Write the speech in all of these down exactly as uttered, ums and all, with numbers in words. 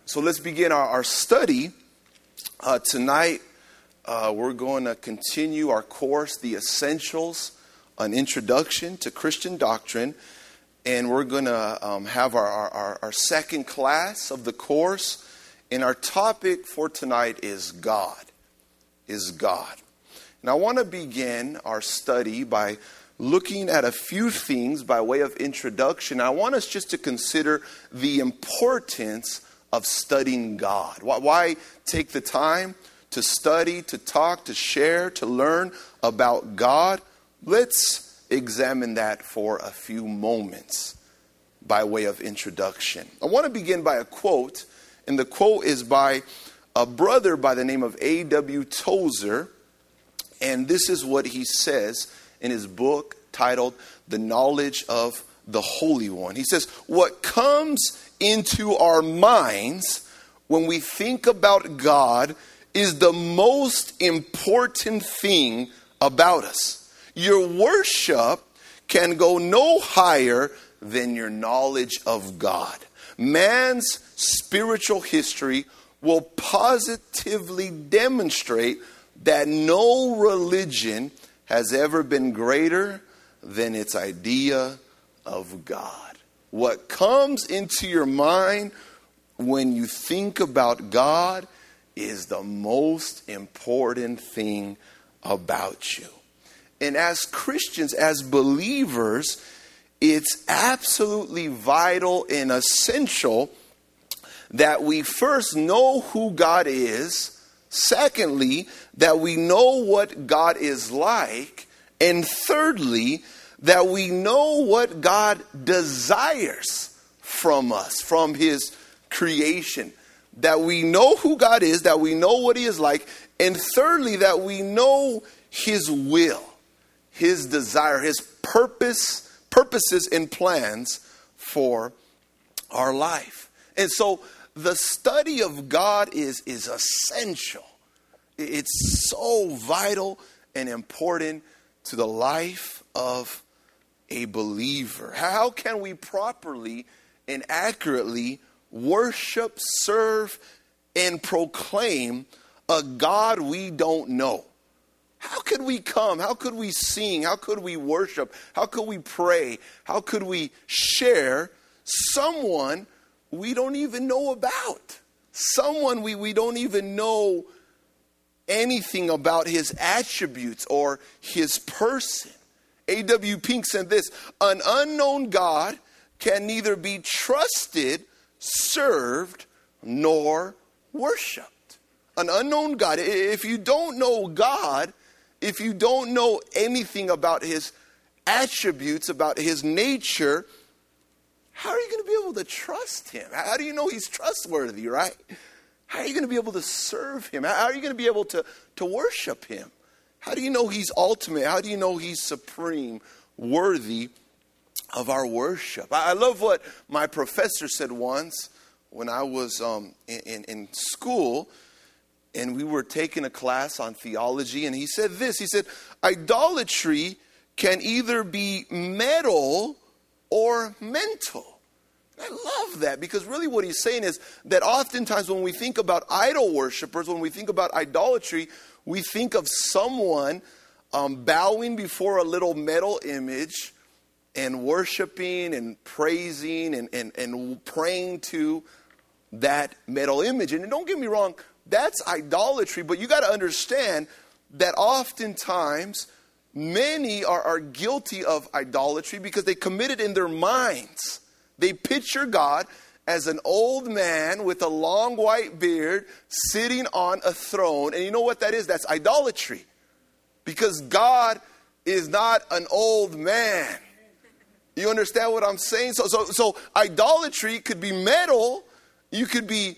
So let's begin our, our study. Uh, tonight, uh, we're going to continue our course, The Essentials, an Introduction to Christian Doctrine. And we're going to um, have our, our, our second class of the course. And our topic for tonight is God, is God. And I want to begin our study by looking at a few things by way of introduction. I want us just to consider the importance of studying God. Why, why take the time to study, to talk, to share, to learn about God? Let's examine that for a few moments by way of introduction. I want to begin by a quote, and the quote is by a brother by the name of A W Tozer, and this is what he says in his book titled The Knowledge of the Holy One. He says, what comes into our minds when we think about God is the most important thing about us. Your worship can go no higher than your knowledge of God. Man's spiritual history will positively demonstrate that no religion has ever been greater than its idea of God. What comes into your mind when you think about God is the most important thing about you. And as Christians, as believers, it's absolutely vital and essential that we first know who God is. Secondly, that we know what God is like. And thirdly, that we know what God desires from us, from his creation. That we know who God is, that we know what he is like. And thirdly, that we know his will, his desire, his purpose, purposes and plans for our life. And so the study of God is, is essential. It's so vital and important to the life of a believer. How can we properly and accurately worship, serve, and proclaim a God we don't know? How could we come? How could we sing? How could we worship? How could we pray? How could we share someone we don't even know about? Someone we, we don't even know anything about his attributes or his person. A W Pink said this, an unknown God can neither be trusted, served, nor worshiped. An unknown God. If you don't know God, if you don't know anything about his attributes, about his nature, how are you going to be able to trust him? How do you know he's trustworthy, right? How are you going to be able to serve him? How are you going to be able to, to worship him? How do you know he's ultimate? How do you know he's supreme, worthy of our worship? I love what my professor said once when I was um, in, in, in school, and we were taking a class on theology, and he said this. He said, idolatry can either be mental or mental. I love that, because really what he's saying is that oftentimes when we think about idol worshipers, when we think about idolatry, we think of someone um, bowing before a little metal image and worshiping and praising and, and, and praying to that metal image. And don't get me wrong, that's idolatry, but you got to understand that oftentimes many are, are guilty of idolatry because they commit it in their minds. They picture God as an old man with a long white beard sitting on a throne. And you know what that is? That's idolatry. Because God is not an old man. You understand what I'm saying? So, so, so idolatry could be mental. You could be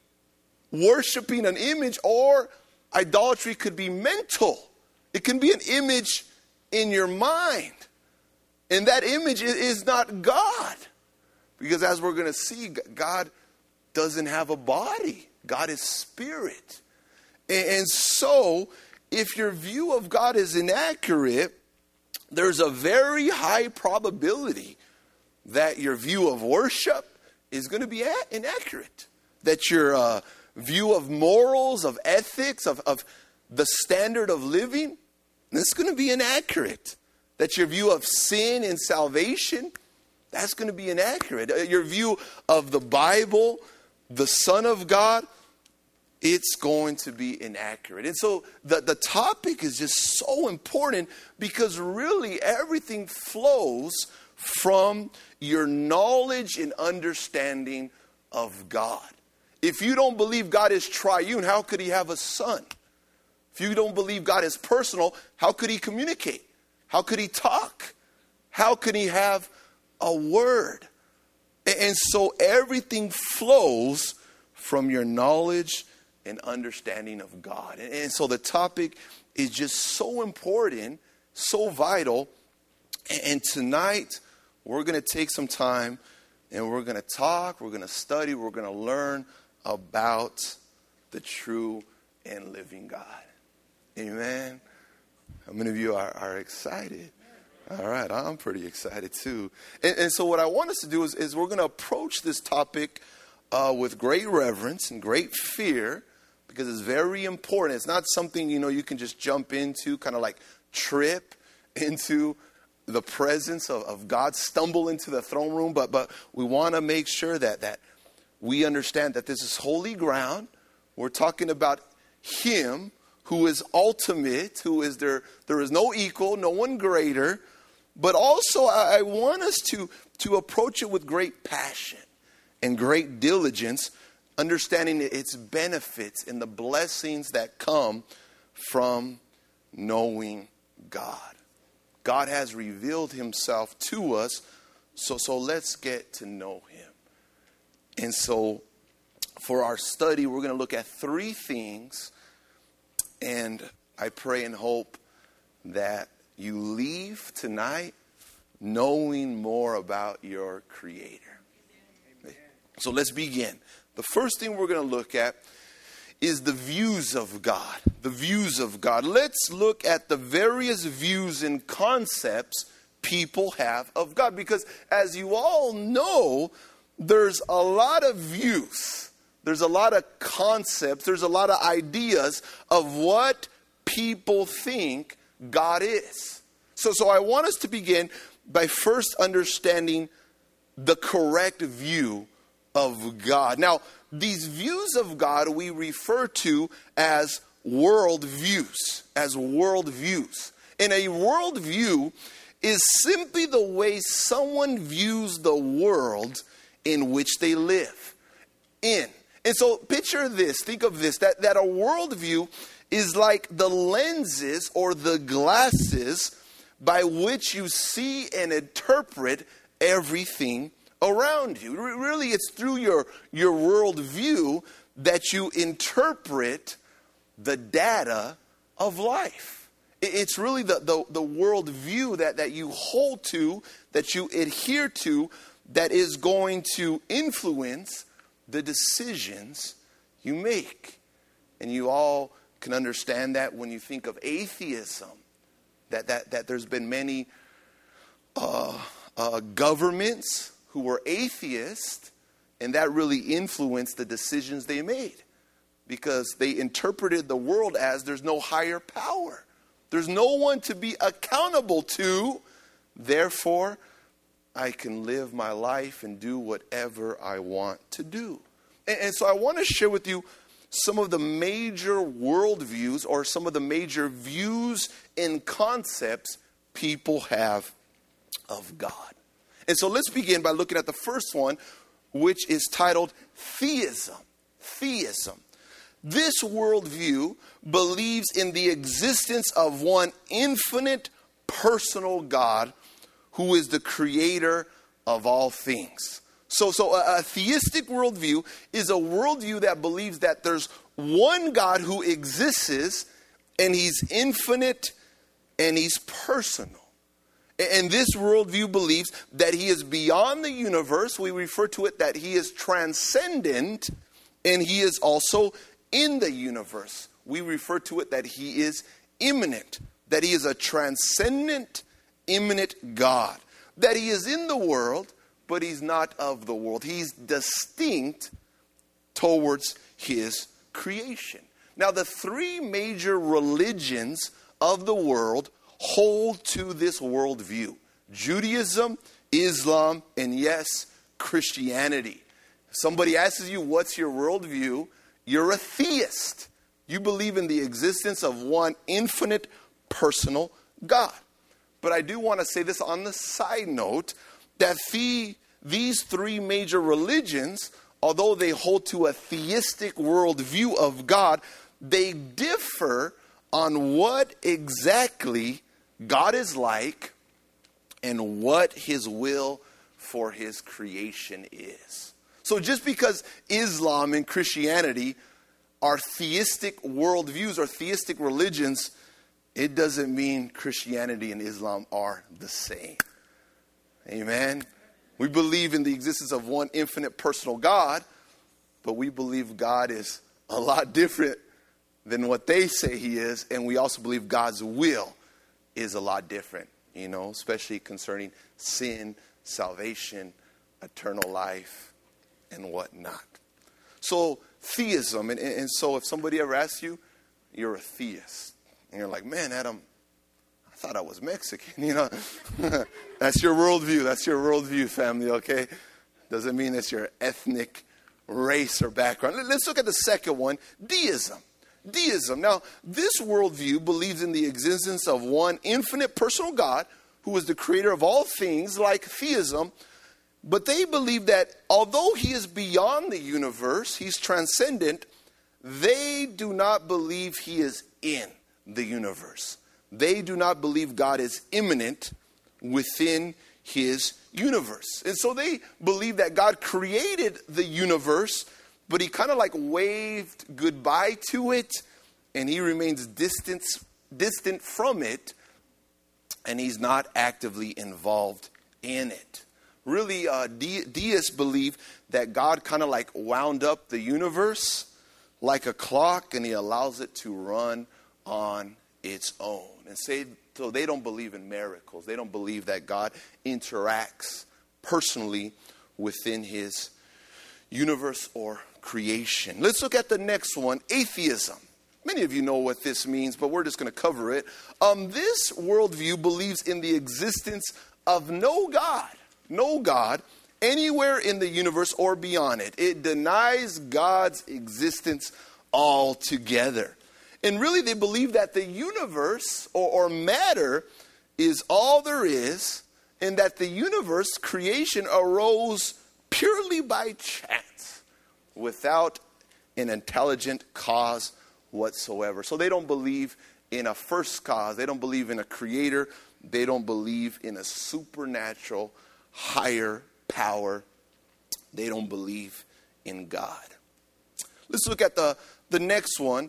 worshiping an image, or idolatry could be mental. It can be an image in your mind. And that image is not God. Because as we're going to see, God doesn't have a body. God is spirit. And so, if your view of God is inaccurate, there's a very high probability that your view of worship is going to be inaccurate. that your uh, view of morals, of ethics, of, of the standard of living, that's going to be inaccurate. That your view of sin and salvation, that's going to be inaccurate. Your view of the Bible, the Son of God, it's going to be inaccurate. And so the, the topic is just so important because really everything flows from your knowledge and understanding of God. If you don't believe God is triune, how could he have a son? If you don't believe God is personal, how could he communicate? How could he talk? How could he have a word? And so everything flows from your knowledge and understanding of God. And so the topic is just so important, so vital. And tonight, we're going to take some time and we're going to talk, we're going to study, we're going to learn about the true and living God. Amen. How many of you are, are excited? All right, I'm pretty excited too. And, and so what I want us to do is, is we're going to approach this topic uh, with great reverence and great fear because it's very important. It's not something, you know, you can just jump into, kind of like trip into the presence of, of God, stumble into the throne room. But but we want to make sure that, that we understand that this is holy ground. We're talking about him who is ultimate, who is there, there is no equal, no one greater. But also I, I want us to, to approach it with great passion and great diligence, understanding its benefits and the blessings that come from knowing God. God has revealed himself to us, so, so let's get to know him. And so for our study, we're going to look at three things. And I pray and hope that you leave tonight knowing more about your Creator. Amen. So let's begin. The first thing we're going to look at is the views of God. The views of God. Let's look at the various views and concepts people have of God. Because as you all know, there's a lot of views. There's a lot of concepts. There's a lot of ideas of what people think God is. So, so I want us to begin by first understanding the correct view of God. Now, these views of God we refer to as worldviews, as worldviews. And a worldview is simply the way someone views the world in which they live in. And so picture this, think of this, that, that a worldview is like the lenses or the glasses by which you see and interpret everything around you. Really, it's through your, your worldview that you interpret the data of life. It's really the, the, the worldview that, that you hold to, that you adhere to, that is going to influence the decisions you make. And you all can understand that when you think of atheism, that, that, that there's been many uh, uh, governments who were atheists, and that really influenced the decisions they made because they interpreted the world as there's no higher power. There's no one to be accountable to. Therefore, I can live my life and do whatever I want to do. And, and so I want to share with you some of the major worldviews or some of the major views and concepts people have of God. And so let's begin by looking at the first one, which is titled theism. Theism. This worldview believes in the existence of one infinite personal God who is the creator of all things. So, so a, a theistic worldview is a worldview that believes that there's one God who exists and he's infinite and he's personal. And this worldview believes that he is beyond the universe. We refer to it that he is transcendent and he is also in the universe. We refer to it that he is immanent, that he is a transcendent, immanent God, that he is in the world, but he's not of the world. He's distinct towards his creation. Now, the three major religions of the world hold to this worldview: Judaism, Islam, and yes, Christianity. If somebody asks you, what's your worldview? You're a theist. You believe in the existence of one infinite personal God. But I do want to say this on the side note, that the, these three major religions, although they hold to a theistic worldview of God, they differ on what exactly God is like and what his will for his creation is. So just because Islam and Christianity are theistic worldviews or theistic religions, it doesn't mean Christianity and Islam are the same. Amen. We believe in the existence of one infinite personal God, but we believe God is a lot different than what they say he is, and we also believe God's will is a lot different, you know, especially concerning sin, salvation, eternal life, and whatnot. So theism, and, and so if somebody ever asks you, you're a theist, and you're like, man, Adam, I thought I was Mexican, you know. That's your worldview. That's your worldview, family, okay? Doesn't mean it's your ethnic race or background. Let's look at the second one, deism. Deism. Now, this worldview believes in the existence of one infinite personal God who is the creator of all things, like theism. But they believe that although he is beyond the universe, he's transcendent, they do not believe he is in the universe. They do not believe God is immanent within his universe. And so they believe that God created the universe, but he kind of like waved goodbye to it, and he remains distant, distant from it, and he's not actively involved in it. Really, uh, de- deists believe that God kind of like wound up the universe like a clock, and he allows it to run on its own. And say, so they don't believe in miracles. They don't believe that God interacts personally within his universe or creation. Let's look at the next one, atheism. Many of you know what this means, but we're just going to cover it. Um, this worldview believes in the existence of no God, no God anywhere in the universe or beyond it. It denies God's existence altogether. And really, they believe that the universe or, or matter is all there is, and that the universe creation arose purely by chance, without an intelligent cause whatsoever. So they don't believe in a first cause. They don't believe in a creator. They don't believe in a supernatural, higher power. They don't believe in God. Let's look at the, the next one,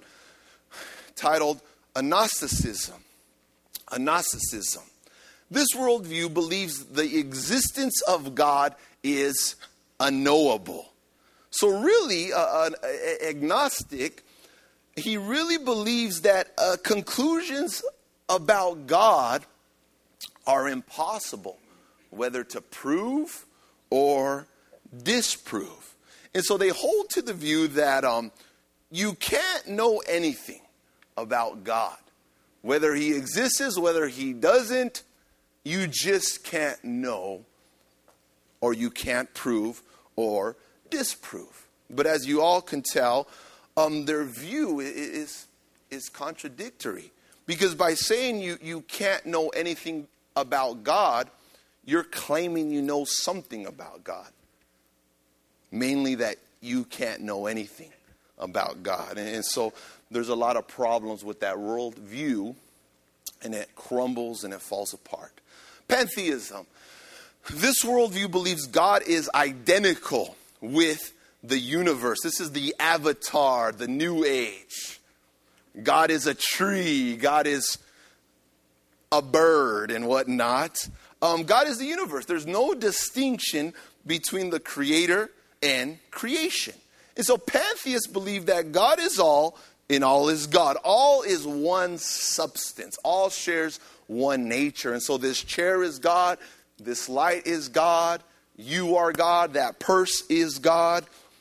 titled Agnosticism. Agnosticism. This worldview believes the existence of God is unknowable. So really, uh, an agnostic, he really believes that uh, conclusions about God are impossible, whether to prove or disprove. And so they hold to the view that um, you can't know anything about God. Whether he exists, whether he doesn't, you just can't know, or you can't prove or disprove. But as you all can tell, um, their view is, is contradictory. Because by saying you, you can't know anything about God, you're claiming you know something about God. Mainly that you can't know anything about God. And, and so there's a lot of problems with that worldview, and it crumbles and it falls apart. Pantheism. This worldview believes God is identical with the universe. This is the avatar, the new age. God is a tree. God is a bird and whatnot. Um, God is the universe. There's no distinction between the creator and creation. And so pantheists believe that God is all and all is God. All is one substance. All shares one nature. And so this chair is God. This light is God. You are God. That purse is God.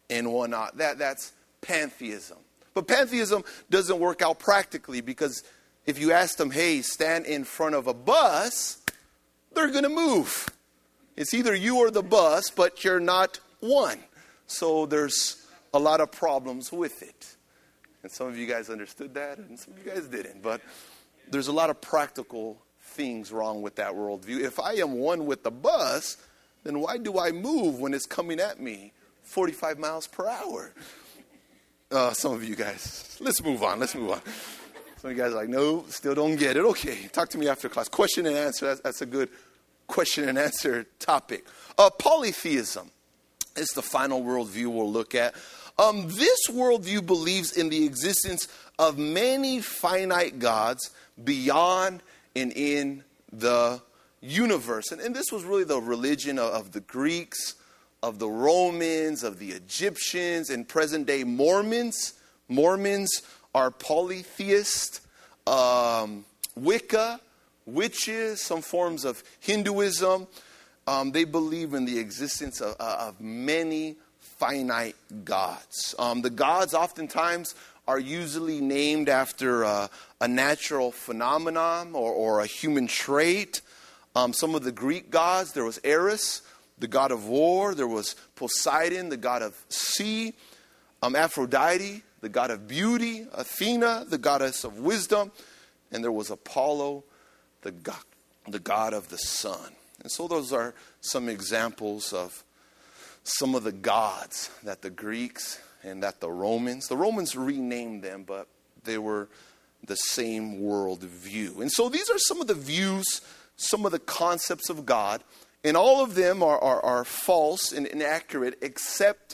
and whatnot. That, that's pantheism. But pantheism doesn't work out practically, because if you ask them, hey, stand in front of a bus, they're going to move. It's either you or the bus, but you're not one. So there's a lot of problems with it. And some of you guys understood that, and some of you guys didn't. But there's a lot of practical things wrong with that worldview. If I am one with the bus, then why do I move when it's coming at me forty-five miles per hour? Uh, some of you guys, let's move on, let's move on. Some of you guys are like, no, still don't get it. Okay, talk to me after class. Question and answer, that's, that's a good question and answer topic. Uh, polytheism is the final worldview we'll look at. Um, this worldview believes in the existence of many finite gods beyond and in the universe. And, and this was really the religion of, of the Greeks, of the Romans, of the Egyptians, and present-day Mormons. Mormons are polytheist. Um, Wicca, witches, some forms of Hinduism. Um, they believe in the existence of, of many finite gods. Um, the gods oftentimes are usually named after uh, a natural phenomenon or, or a human trait. Um, some of the Greek gods, there was Eris, the god of war. There was Poseidon, the god of sea. Um, Aphrodite, the god of beauty. Athena, the goddess of wisdom. And there was Apollo, the god, the god of the sun. And so those are some examples of some of the gods that the Greeks and that the Romans, the Romans renamed them, but they were the same world view. And so these are some of the views, some of the concepts of God, and all of them are, are, are false and inaccurate except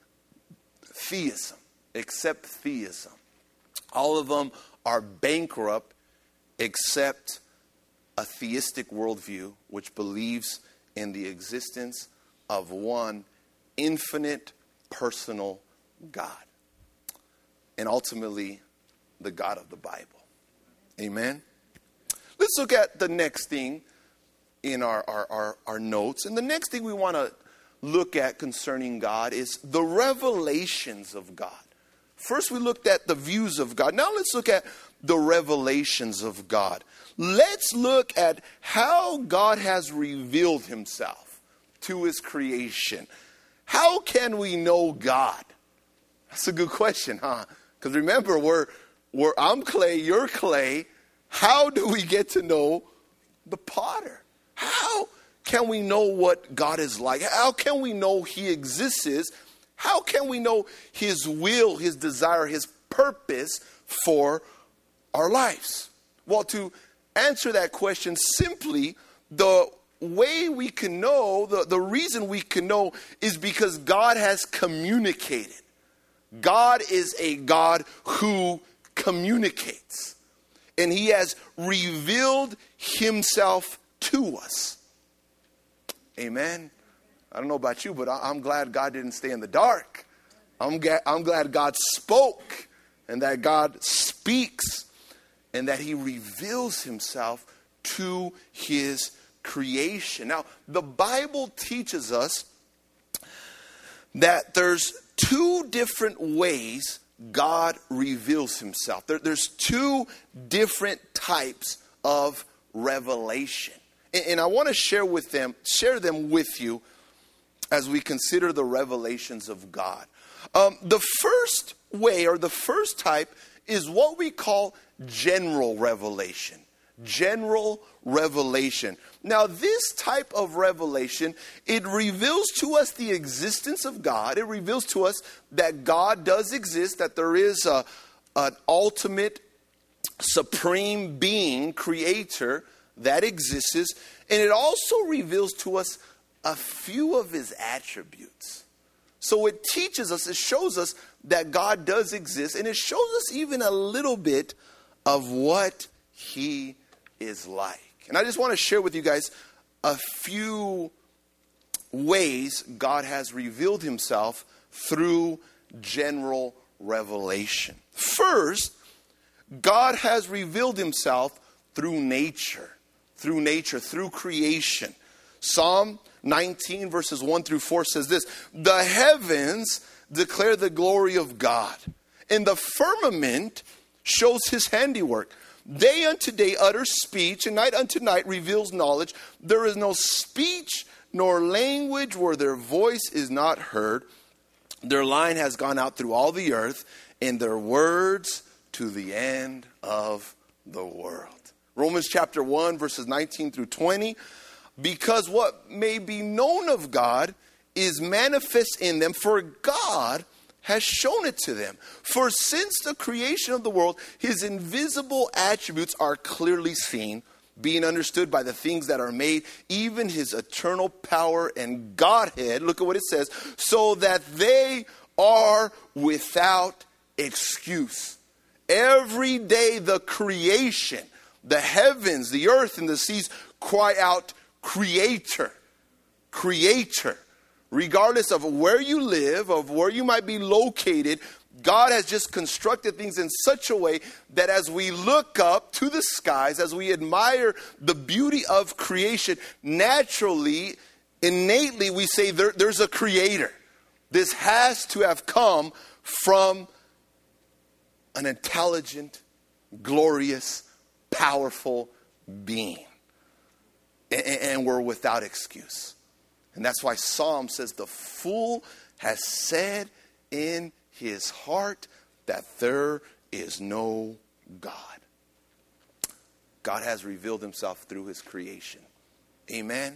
theism, except theism. All of them are bankrupt except a theistic worldview which believes in the existence of one infinite personal God, and ultimately the God of the Bible. Amen. Let's look at the next thing in our, our, our, our notes. And the next thing we want to look at concerning God is the revelations of God. First we looked at the views of God. Now let's look at the revelations of God. Let's look at how God has revealed himself to his creation. How can we know God? That's a good question, huh? Because remember, we're, we're, I'm clay, you're clay. How do we get to know the potter? How can we know what God is like? How can we know he exists? How can we know his will, his desire, his purpose for our lives? Well, to answer that question simply, the way we can know, the, the reason we can know is because God has communicated. God is a God who communicates. And he has revealed himself to us. Amen. I don't know about you, but I'm glad God didn't stay in the dark. I'm, ga- I'm glad God spoke, and that God speaks, and that he reveals himself to his creation. Now, the Bible teaches us that there's two different ways God reveals himself. There, there's two different types of revelation. And, and I want to share with them, share them with you as we consider the revelations of God. Um, the first way, or the first type, is what we call general revelation. General revelation. Now, this type of revelation, it reveals to us the existence of God. It reveals to us that God does exist, that there is a, an ultimate, supreme being, creator, that exists. And it also reveals to us a few of his attributes. So it teaches us, it shows us that God does exist, and it shows us even a little bit of what he is like. And I just want to share with you guys a few ways God has revealed himself through general revelation. First, God has revealed himself through nature, through nature, through creation. Psalm nineteen verses one through four says this: "The heavens declare the glory of God. And the firmament shows his handiwork. Day unto day utters speech, and night unto night reveals knowledge. There is no speech nor language where their voice is not heard. Their line has gone out through all the earth, and their words to the end of the world. Romans chapter one, verses nineteen through twenty. Because what may be known of God is manifest in them, for God has shown it to them. For since the creation of the world, his invisible attributes are clearly seen, being understood by the things that are made, even his eternal power and Godhead. Look at what it says. So that they are without excuse. Every day the creation, the heavens, the earth, and the seas cry out, Creator, Creator. Regardless of where you live, of where you might be located, God has just constructed things in such a way that as we look up to the skies, as we admire the beauty of creation, naturally, innately, we say there, there's a creator. This has to have come from an intelligent, glorious, powerful being. And, and we're without excuse. And that's why Psalm says the fool has said in his heart that there is no God. God has revealed himself through his creation. Amen.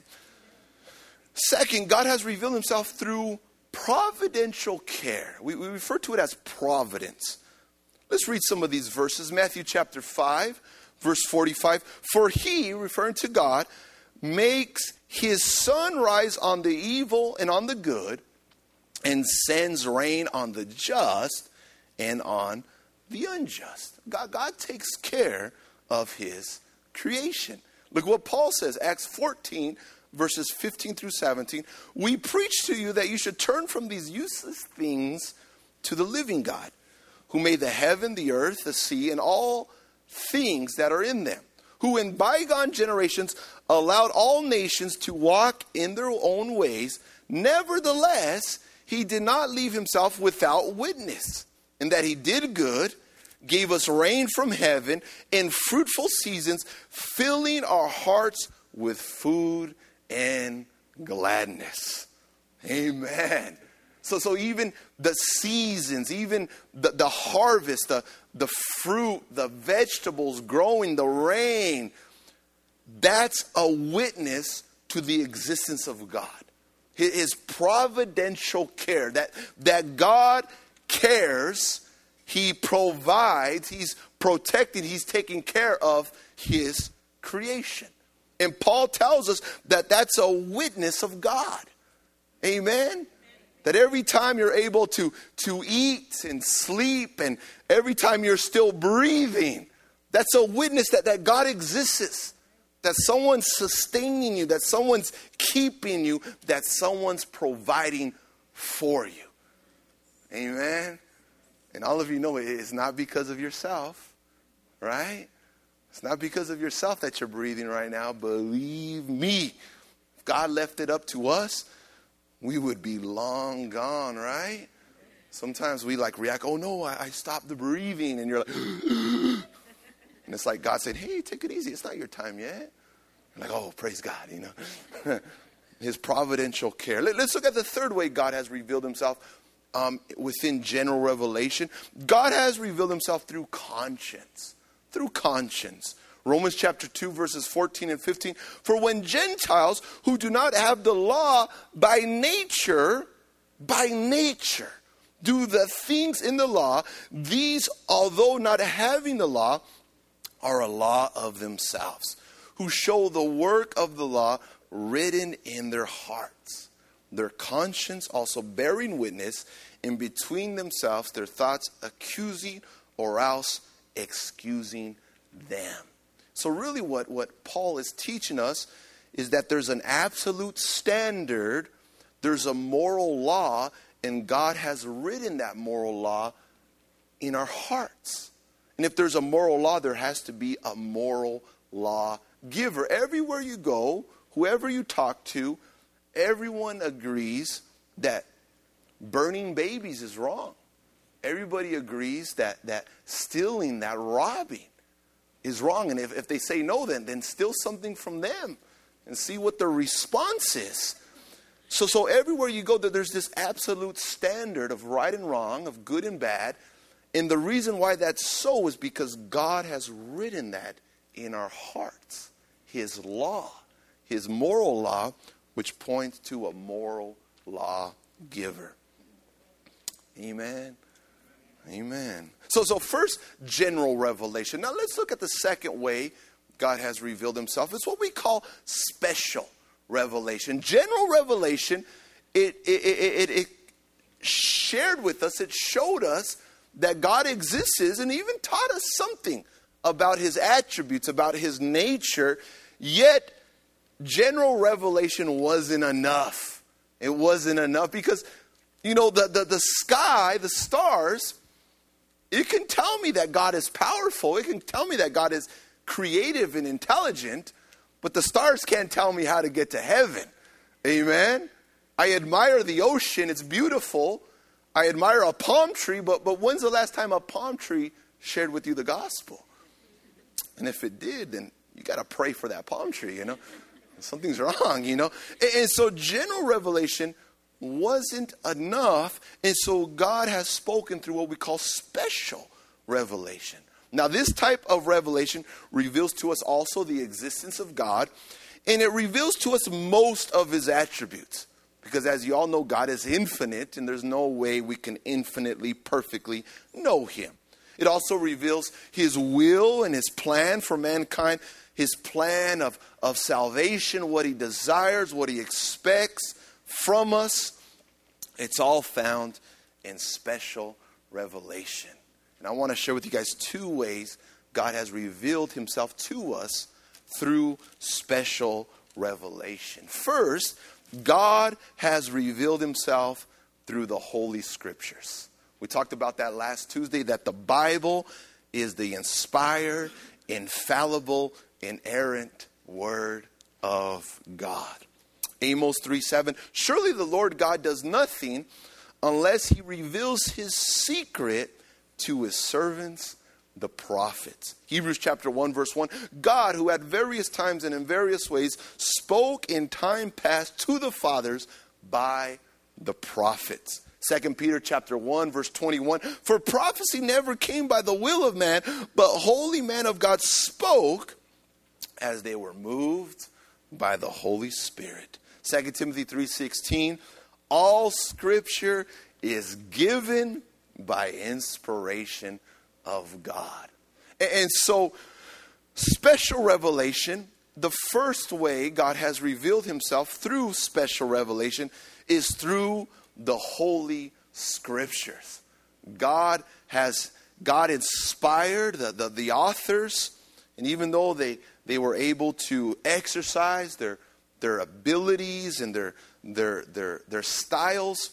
Second, God has revealed himself through providential care. We, we refer to it as providence. Let's read some of these verses. Matthew chapter five, verse forty-five. For he, referring to God, makes his sun rise on the evil and on the good, and sends rain on the just and on the unjust. God, God takes care of his creation. Look what Paul says, Acts fourteen, verses fifteen through seventeen. We preach to you that you should turn from these useless things to the living God, who made the heaven, the earth, the sea, and all things that are in them, who in bygone generations allowed all nations to walk in their own ways. Nevertheless, he did not leave himself without witness, in that he did good, gave us rain from heaven in fruitful seasons, filling our hearts with food and gladness. Amen. So, so even the seasons, even the, the harvest, the, the fruit, the vegetables growing, the rain, that's a witness to the existence of God. His providential care, that, that God cares, he provides, he's protecting, he's taking care of his creation. And Paul tells us that that's a witness of God. Amen? That every time you're able to, to eat and sleep, and every time you're still breathing, that's a witness that, that God exists. That someone's sustaining you, that someone's keeping you, that someone's providing for you. Amen? And all of you know it's not because of yourself, right? It's not because of yourself that you're breathing right now. Believe me, if God left it up to us, we would be long gone, right? Sometimes we like react, oh no, I, I stopped the breathing. And you're like, and it's like God said, hey, take it easy. It's not your time yet. You're like, oh, praise God, you know. His providential care. Let, let's look at the third way God has revealed himself um, within general revelation. God has revealed himself through conscience. Through conscience. Romans chapter two, verses fourteen and fifteen. For when Gentiles who do not have the law by nature, by nature, do the things in the law, these, although not having the law, are a law of themselves, who show the work of the law written in their hearts, their conscience also bearing witness, in between themselves their thoughts accusing or else excusing them. So really what, what Paul is teaching us is that there's an absolute standard, there's a moral law, and God has written that moral law in our hearts. And if there's a moral law, there has to be a moral law giver. Everywhere you go, whoever you talk to, everyone agrees that burning babies is wrong. Everybody agrees that, that stealing, that robbing is wrong. And if, if they say no, then, then steal something from them and see what their response is. So, so everywhere you go, there's this absolute standard of right and wrong, of good and bad. And the reason why that's so is because God has written that in our hearts. His law, his moral law, which points to a moral law giver. Amen. Amen. So, so first, general revelation. Now let's look at the second way God has revealed himself. It's what we call special revelation. General revelation, it, it, it, it, it shared with us, it showed us that God exists and even taught us something about his attributes, about his nature. Yet, general revelation wasn't enough. It wasn't enough because, you know, the, the, the sky, the stars, it can tell me that God is powerful. It can tell me that God is creative and intelligent, but the stars can't tell me how to get to heaven. Amen? I admire the ocean. It's beautiful. I admire a palm tree, but, but when's the last time a palm tree shared with you the gospel? And if it did, then you got to pray for that palm tree, you know. Something's wrong, you know. And, and so general revelation wasn't enough. And so God has spoken through what we call special revelation. Now, this type of revelation reveals to us also the existence of God. And it reveals to us most of his attributes. Because as you all know, God is infinite. And there's no way we can infinitely, perfectly know him. It also reveals his will and his plan for mankind. His plan of, of salvation, what he desires, what he expects from us. It's all found in special revelation. And I want to share with you guys two ways God has revealed himself to us through special revelation. First, God has revealed himself through the Holy Scriptures. We talked about that last Tuesday, that the Bible is the inspired, infallible, inerrant word of God. Amos three seven, surely the Lord God does nothing unless he reveals his secret to his servants, the prophets. Hebrews chapter one verse one, God, who at various times and in various ways spoke in time past to the fathers by the prophets. Second Peter chapter one verse twenty-one, for prophecy never came by the will of man, but holy men of God spoke as they were moved by the Holy Spirit. Second Timothy three sixteen, all scripture is given by inspiration of God. And so, special revelation, the first way God has revealed himself through special revelation is through the Holy Scriptures. God has, God inspired the, the, the authors, and even though they, they were able to exercise their, their abilities and their, their, their, their styles,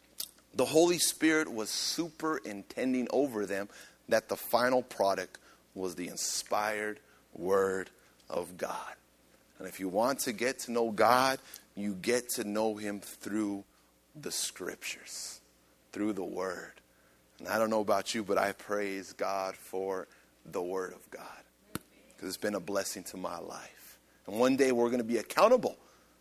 the Holy Spirit was superintending over them that the final product was the inspired Word of God. And if you want to get to know God, you get to know him through the Scriptures, through the Word. And I don't know about you, but I praise God for the Word of God, because it's been a blessing to my life. And one day we're going to be accountable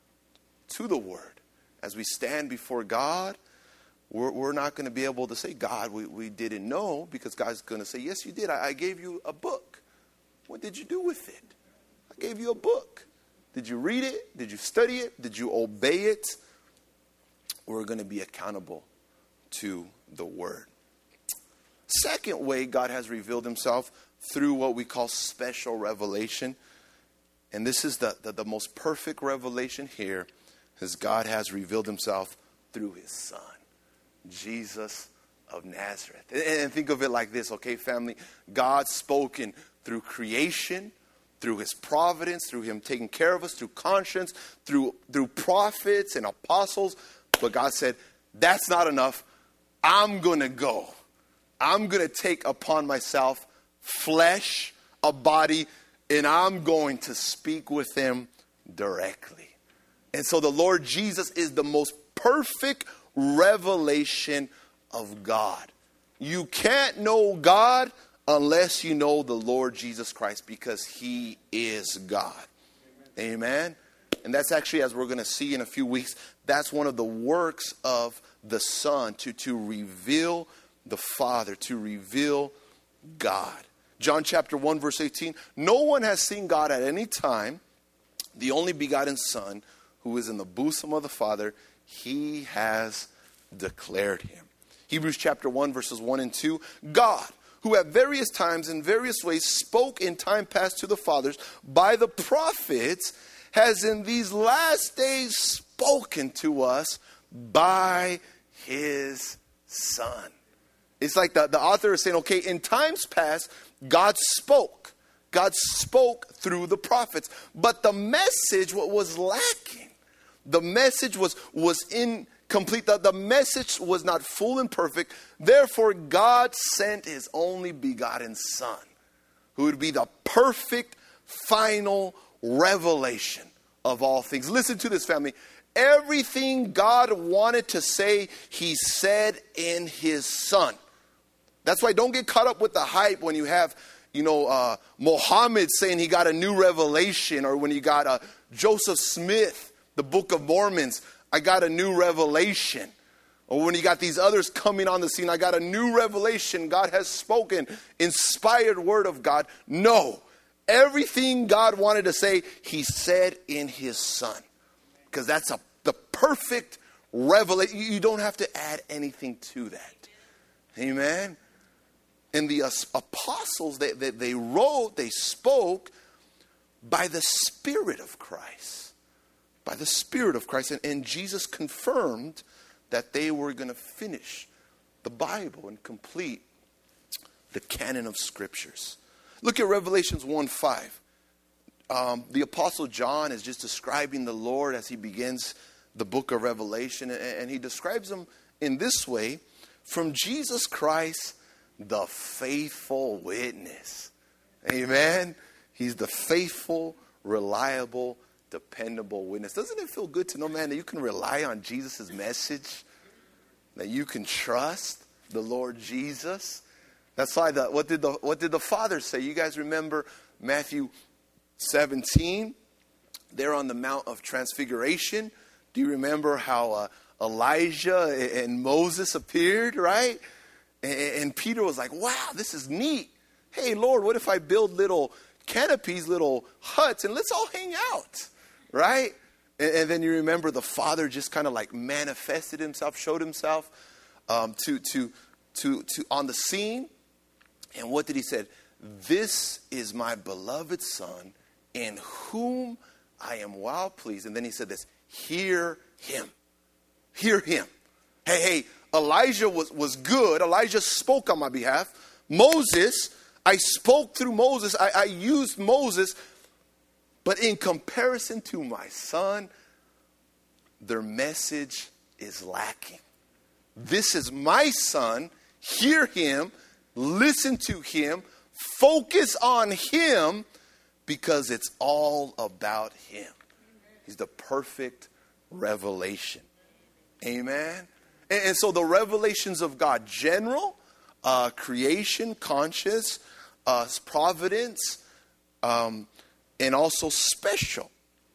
to the Word. As we stand before God, we're, we're not going to be able to say, God, we, we didn't know, because God's going to say, yes, you did. I, I gave you a book. What did you do with it? I gave you a book. Did you read it? Did you study it? Did you obey it? We're going to be accountable to the Word. Second way God has revealed himself through what we call special revelation. And this is the, the, the most perfect revelation here, is God has revealed himself through his Son, Jesus of Nazareth. And, and think of it like this, okay, family? God spoken through creation, through his providence, through him taking care of us, through conscience, through, through prophets and apostles. But God said, that's not enough. I'm going to go. I'm going to take upon myself flesh, a body, and I'm going to speak with them directly. And so the Lord Jesus is the most perfect revelation of God. You can't know God unless you know the Lord Jesus Christ, because he is God. Amen. Amen. And that's actually, as we're going to see in a few weeks, that's one of the works of the Son, to, to reveal the Father, to reveal God. John chapter one, verse eighteen, no one has seen God at any time. The only begotten Son, who is in the bosom of the Father, he has declared him. Hebrews chapter one, verses one and two, God, who at various times in various ways spoke in time past to the fathers by the prophets, has in these last days spoken to us by his Son. It's like the, the author is saying, okay, in times past, God spoke. God spoke through the prophets. But the message, what was lacking, the message was, was incomplete. The, the message was not full and perfect. Therefore, God sent his only begotten Son, who would be the perfect, final revelation of all things. Listen to this, family. Everything God wanted to say, he said in his Son. That's why don't get caught up with the hype when you have, you know, uh, Muhammad saying he got a new revelation, or when you got uh, Joseph Smith, the Book of Mormons, I got a new revelation. Or when you got these others coming on the scene, I got a new revelation. God has spoken, inspired word of God. No, everything God wanted to say, he said in his Son. Because that's a, the perfect revelation. You don't have to add anything to that. Amen. And the uh, apostles, they, they, they wrote, they spoke by the Spirit of Christ. By the Spirit of Christ. And, and Jesus confirmed that they were going to finish the Bible and complete the canon of Scriptures. Look at Revelations one five. Um, the Apostle John is just describing the Lord as he begins the book of Revelation. And, and he describes him in this way: from Jesus Christ, the faithful witness. Amen. He's the faithful, reliable, dependable witness. Doesn't it feel good to know, man, that you can rely on Jesus' message? That you can trust the Lord Jesus? That's why the what did the what did the Father say? You guys remember Matthew seventeen? They're on the Mount of Transfiguration. Do you remember how uh, Elijah and Moses appeared, right? And Peter was like, wow, this is neat. Hey, Lord, what if I build little canopies, little huts, and let's all hang out, right? And, and then you remember the Father just kind of like manifested himself, showed himself um, to, to, to, to on the scene. And what did he say? This is my beloved Son, in whom I am well pleased. And then he said this, hear him. Hear him. Hey, hey, Elijah was, was good. Elijah spoke on my behalf. Moses, I spoke through Moses. I, I used Moses. But in comparison to my Son, their message is lacking. This is my Son. Hear him. Listen to him. Focus on him, because it's all about him. He's the perfect revelation. Amen. And so the revelations of God, general, uh, creation, conscious, uh, providence, um, and also special.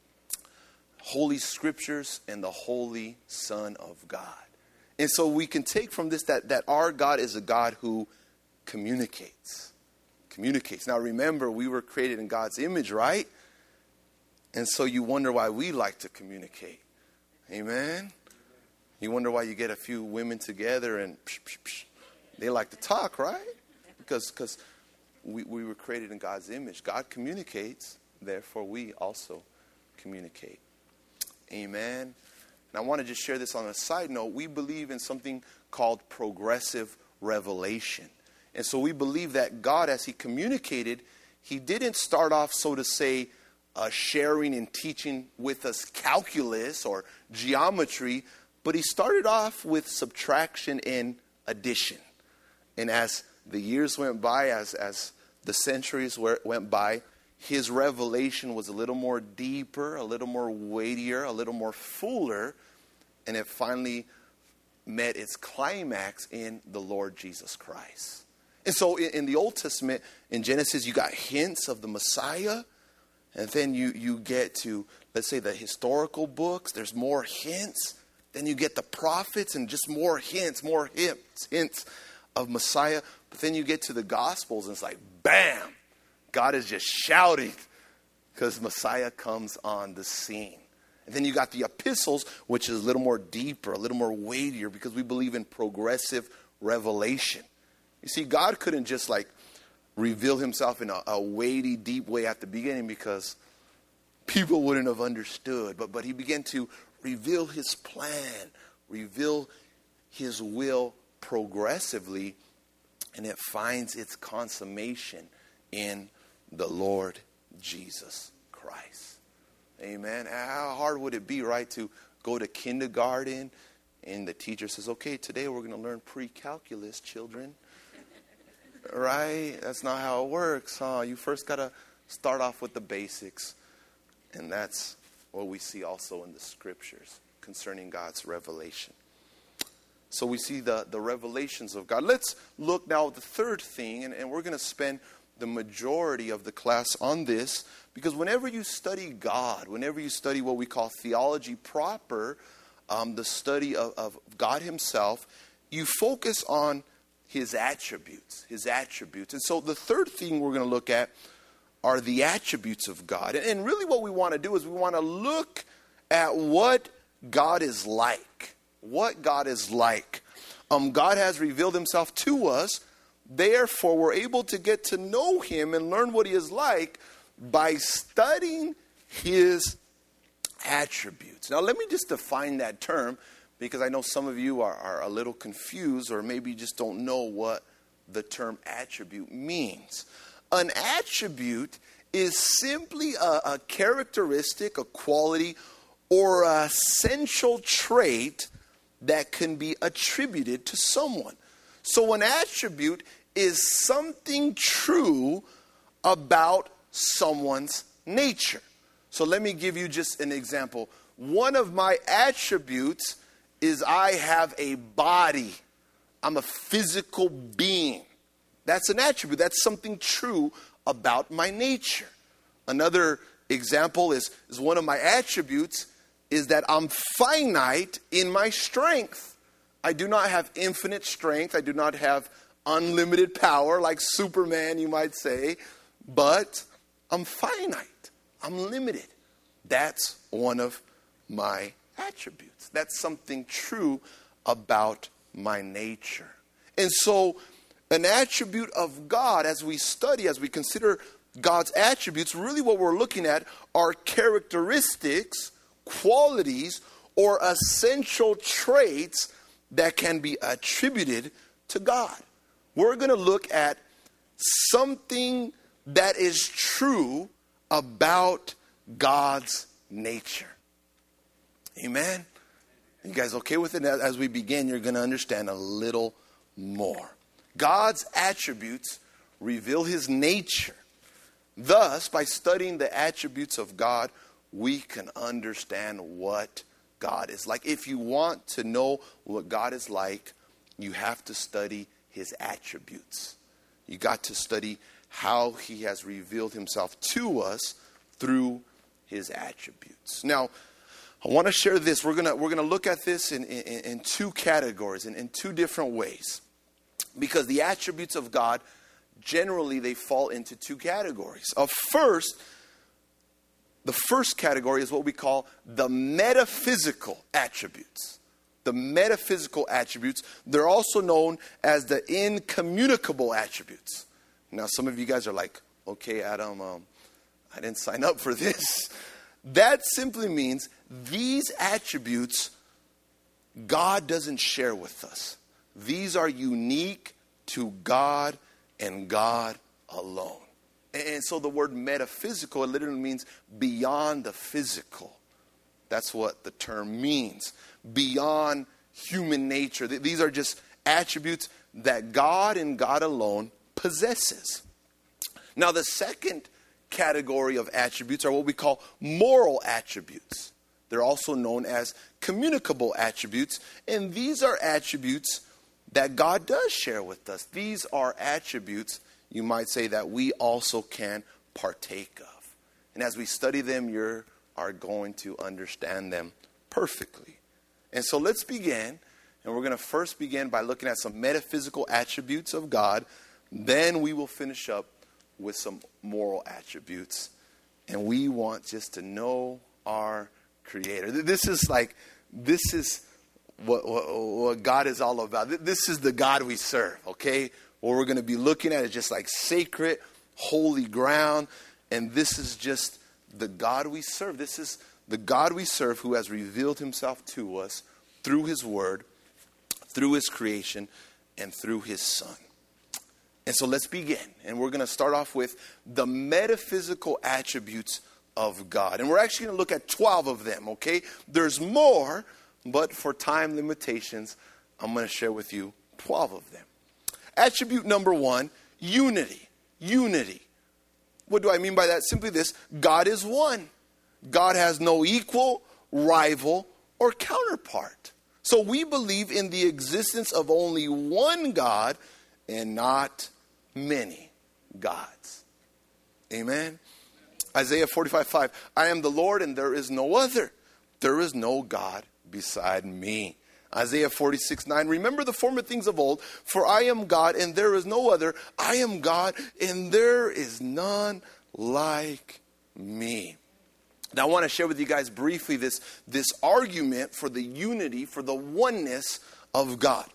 Holy Scriptures and the Holy Son of God. And so we can take from this that, that our God is a God who communicates. Communicates. Now remember, we were created in God's image, right? And so you wonder why we like to communicate. Amen. You wonder why you get a few women together and psh, psh, psh, they like to talk, right? Because because we, we were created in God's image. God communicates, therefore we also communicate. Amen. And I want to just share this on a side note. We believe in something called progressive revelation. And so we believe that God, as he communicated, he didn't start off, so to say, uh, sharing and teaching with us calculus or geometry, but he started off with subtraction and addition. And as the years went by, as, as the centuries went by, his revelation was a little more deeper, a little more weightier, a little more fuller. And it finally met its climax in the Lord Jesus Christ. And so in, in the Old Testament, in Genesis, you got hints of the Messiah. And then you, you get to, let's say, the historical books. There's more hints. Then you get the prophets and just more hints, more hints, hints of Messiah. But then you get to the Gospels and it's like, bam! God is just shouting because Messiah comes on the scene. And then you got the epistles, which is a little more deeper, a little more weightier, because we believe in progressive revelation. You see, God couldn't just like reveal himself in a, a weighty, deep way at the beginning because people wouldn't have understood. But, but he began to reveal his plan, reveal his will progressively, and it finds its consummation in the Lord Jesus Christ. Amen. How hard would it be, right, to go to kindergarten and the teacher says, okay, today we're going to learn pre-calculus, children. Right? That's not how it works, huh? You first got to start off with the basics. And that's what we see also in the scriptures concerning God's revelation. So we see the, the revelations of God. Let's look now at the third thing, and, and we're going to spend the majority of the class on this, because whenever you study God, whenever you study what we call theology proper, um, the study of, of God himself, you focus on his attributes, his attributes. And so the third thing we're going to look at are the attributes of God. And, and really what we want to do is we want to look at what God is like, what God is like. Um, God has revealed himself to us. Therefore, we're able to get to know him and learn what he is like by studying his attributes. Now, let me just define that term, because I know some of you are, are a little confused or maybe just don't know what the term attribute means. An attribute is simply a, a characteristic, a quality, or an essential trait that can be attributed to someone. So an attribute is something true about someone's nature. So let me give you just an example. One of my attributes is I have a body. I'm a physical being. That's an attribute. That's something true about my nature. Another example is, is one of my attributes is that I'm finite in my strength. I do not have infinite strength. I do not have unlimited power like Superman, you might say. But I'm finite. I'm limited. That's one of my attributes. That's something true about my nature. And so an attribute of God, as we study, as we consider God's attributes, really what we're looking at are characteristics, qualities, or essential traits that can be attributed to God. We're going to look at something that is true about God's nature. Amen? You guys okay with it? As we begin, you're going to understand a little more. God's attributes reveal his nature. Thus, by studying the attributes of God, we can understand what God is like. If you want to know what God is like, you have to study his attributes. You got to study how he has revealed himself to us through his attributes. Now, I want to share this. We're gonna we're gonna look at this in, in, in two categories, in, in two different ways. Because the attributes of God, generally they fall into two categories. Of first, the first category is what we call the metaphysical attributes. The metaphysical attributes. They're also known as the incommunicable attributes. Now, some of you guys are like, okay, Adam, um, I didn't sign up for this. That simply means these attributes God doesn't share with us. These are unique to God and God alone. And so the word metaphysical, it literally means beyond the physical. That's what the term means. Beyond human nature. These are just attributes that God and God alone possesses. Now, the second category of attributes are what we call moral attributes. They're also known as communicable attributes. And these are attributes that God does share with us. These are attributes, you might say, that we also can partake of. And as we study them, you are going to understand them perfectly. And so let's begin. And we're going to first begin by looking at some metaphysical attributes of God. Then we will finish up with some moral attributes. And we want just to know our Creator. This is like, this is what, what, what God is all about. This is the God we serve, okay? What we're going to be looking at is just like sacred, holy ground. And this is just the God we serve. This is the God we serve who has revealed himself to us through his word, through his creation, and through his Son. And so let's begin. And we're going to start off with the metaphysical attributes of God. And we're actually going to look at twelve of them, okay? There's more, but for time limitations, I'm going to share with you twelve of them. Attribute number one, unity. Unity. What do I mean by that? Simply this: God is one. God has no equal, rival, or counterpart. So we believe in the existence of only one God and not many gods. Amen. Isaiah forty-five five. I am the Lord and there is no other. There is no God beside me. Isaiah forty-six nine. Remember the former things of old, for I am God and there is no other. I am God and there is none like me. Now I want to share with you guys briefly this, this argument for the unity, for the oneness of God.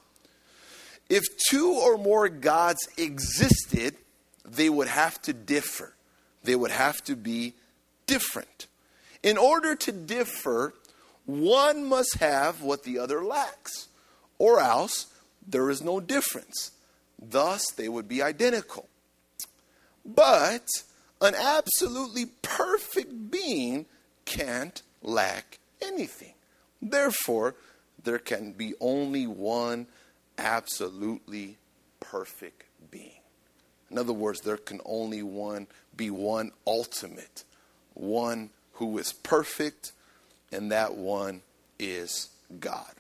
If two or more gods existed, they would have to differ. They would have to be different. In order to differ, one must have what the other lacks, or else there is no difference. Thus, they would be identical. But an absolutely perfect being can't lack anything. Therefore, there can be only one absolutely perfect being. In other words, there can only one be one ultimate, one who is perfect, and that one is God.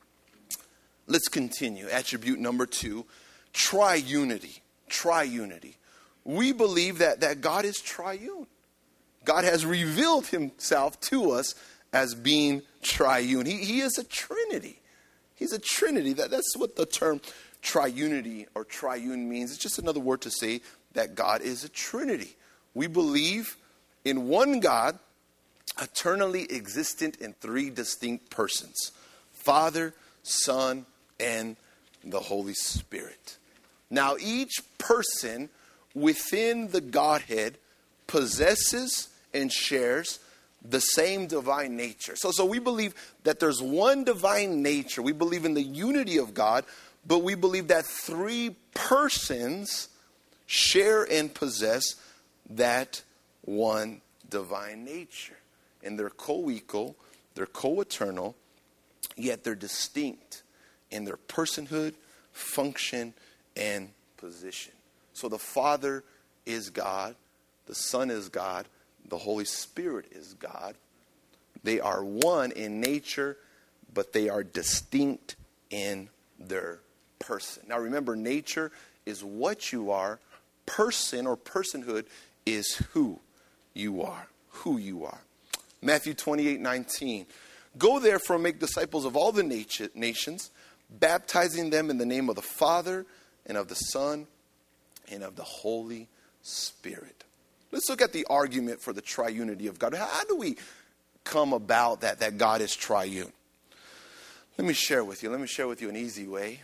Let's continue. Attribute number two, triunity. Triunity. We believe that, that God is triune. God has revealed himself to us as being triune. He, he is a trinity. He's a trinity. That, that's what the term triunity or triune means. It's just another word to say that God is a trinity. We believe in one God, eternally existent in three distinct persons: Father, Son, and the Holy Spirit. Now, each person within the Godhead possesses and shares the same divine nature. So, so we believe that there's one divine nature. We believe in the unity of God, but we believe that three persons share and possess that one divine nature. And they're co-equal, they're co-eternal, yet they're distinct in their personhood, function, and position. So the Father is God, the Son is God, the Holy Spirit is God. They are one in nature, but they are distinct in their person. Now remember, nature is what you are. Person or personhood is who you are. Who you are. Matthew twenty-eight nineteen. Go therefore and make disciples of all the nat- nations, baptizing them in the name of the Father and of the Son and of the Holy Spirit. Let's look at the argument for the triunity of God. How do we come about that, that God is triune? Let me share with you. Let me share with you an easy way.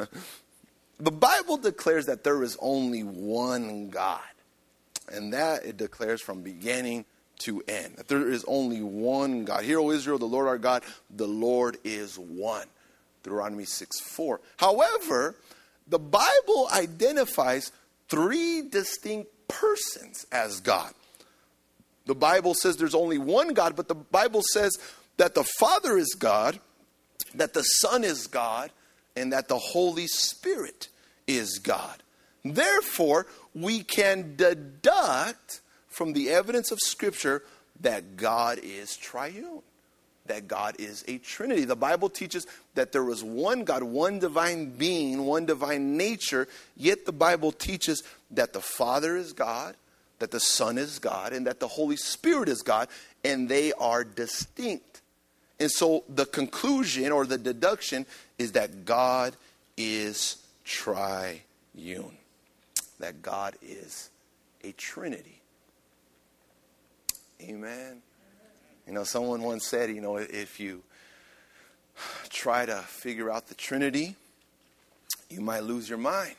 The Bible declares that there is only one God. And that it declares from beginning to end. That there is only one God. Hear, O Israel, the Lord our God, the Lord is one. Deuteronomy six four. However, the Bible identifies three distinct persons as God. The Bible says there's only one God, but the Bible says that the Father is God, that the Son is God, and that the Holy Spirit is God. Therefore, we can deduct from the evidence of Scripture that God is triune. that God is a Trinity. The Bible teaches that there was one God, one divine being, one divine nature, yet the Bible teaches that the Father is God, that the Son is God, and that the Holy Spirit is God, and they are distinct. And so the conclusion or the deduction is that God is triune, that God is a Trinity. Amen. You know, someone once said, you know, if you try to figure out the Trinity, you might lose your mind.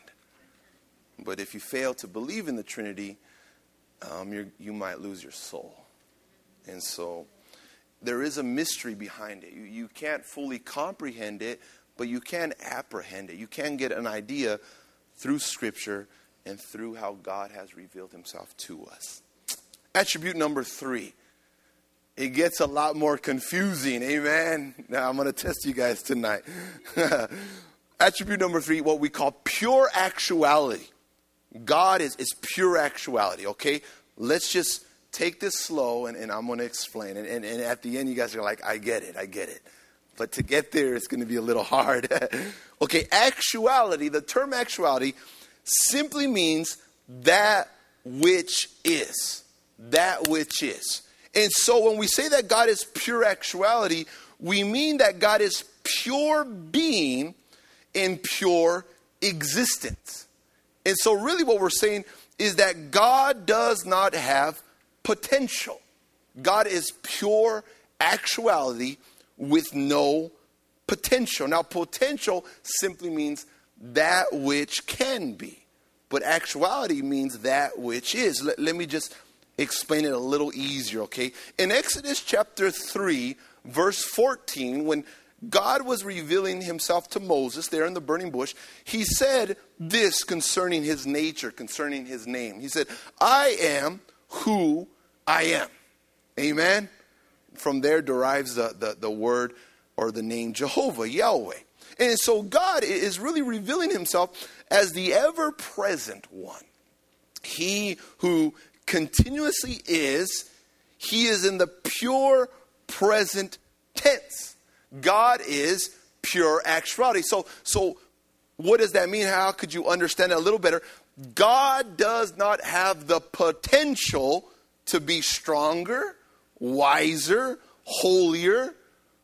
But if you fail to believe in the Trinity, um, you're, you might lose your soul. And so there is a mystery behind it. You, you can't fully comprehend it, but you can apprehend it. You can get an idea through Scripture and through how God has revealed himself to us. Attribute number three. It gets a lot more confusing. Amen. Now I'm going to test you guys tonight. Attribute number three, what we call pure actuality. God is, is pure actuality, okay? Let's just take this slow and, and I'm going to explain. And, and, and at the end, you guys are like, I get it, I get it. But to get there, it's going to be a little hard. Okay, actuality, the term actuality simply means that which is. That which is. And so when we say that God is pure actuality, we mean that God is pure being and pure existence. And so really what we're saying is that God does not have potential. God is pure actuality with no potential. Now, potential simply means that which can be. But actuality means that which is. Let, let me just explain it a little easier, okay? In Exodus chapter three, verse fourteen, when God was revealing himself to Moses there in the burning bush, he said this concerning his nature, concerning his name. He said, I am who I am. Amen? From there derives the, the, the word or the name Jehovah, Yahweh. And so God is really revealing himself as the ever-present one. He who continuously is, he is in the pure present tense. God is pure actuality. So, so what does that mean? How could you understand it a little better? God does not have the potential to be stronger, wiser, holier.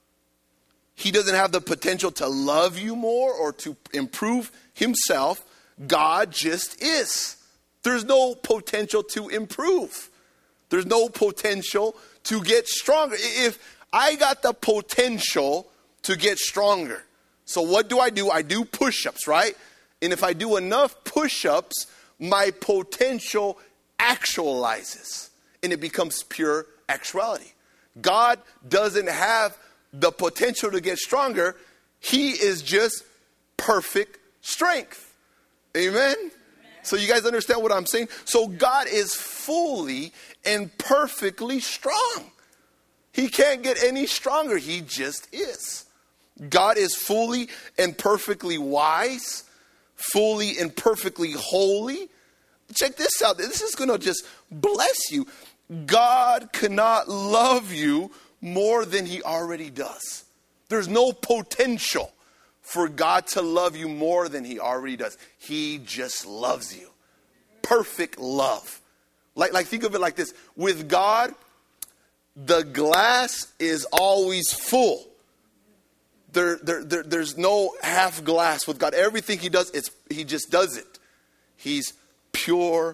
He doesn't have the potential to love you more or to improve himself. God just is. There's no potential to improve. There's no potential to get stronger. If I got the potential to get stronger, so what do I do? I do push-ups, right? And if I do enough push-ups, my potential actualizes. And it becomes pure actuality. God doesn't have the potential to get stronger. He is just perfect strength. Amen? So you guys understand what I'm saying? So God is fully and perfectly strong. He can't get any stronger. He just is. God is fully and perfectly wise, fully and perfectly holy. Check this out. This is going to just bless you. God cannot love you more than he already does. There's no potential for God to love you more than he already does. He just loves you. Perfect love. Like, like think of it like this. With God, the glass is always full. There, there, there, there's no half glass with God. Everything he does, it's, he just does it. He's pure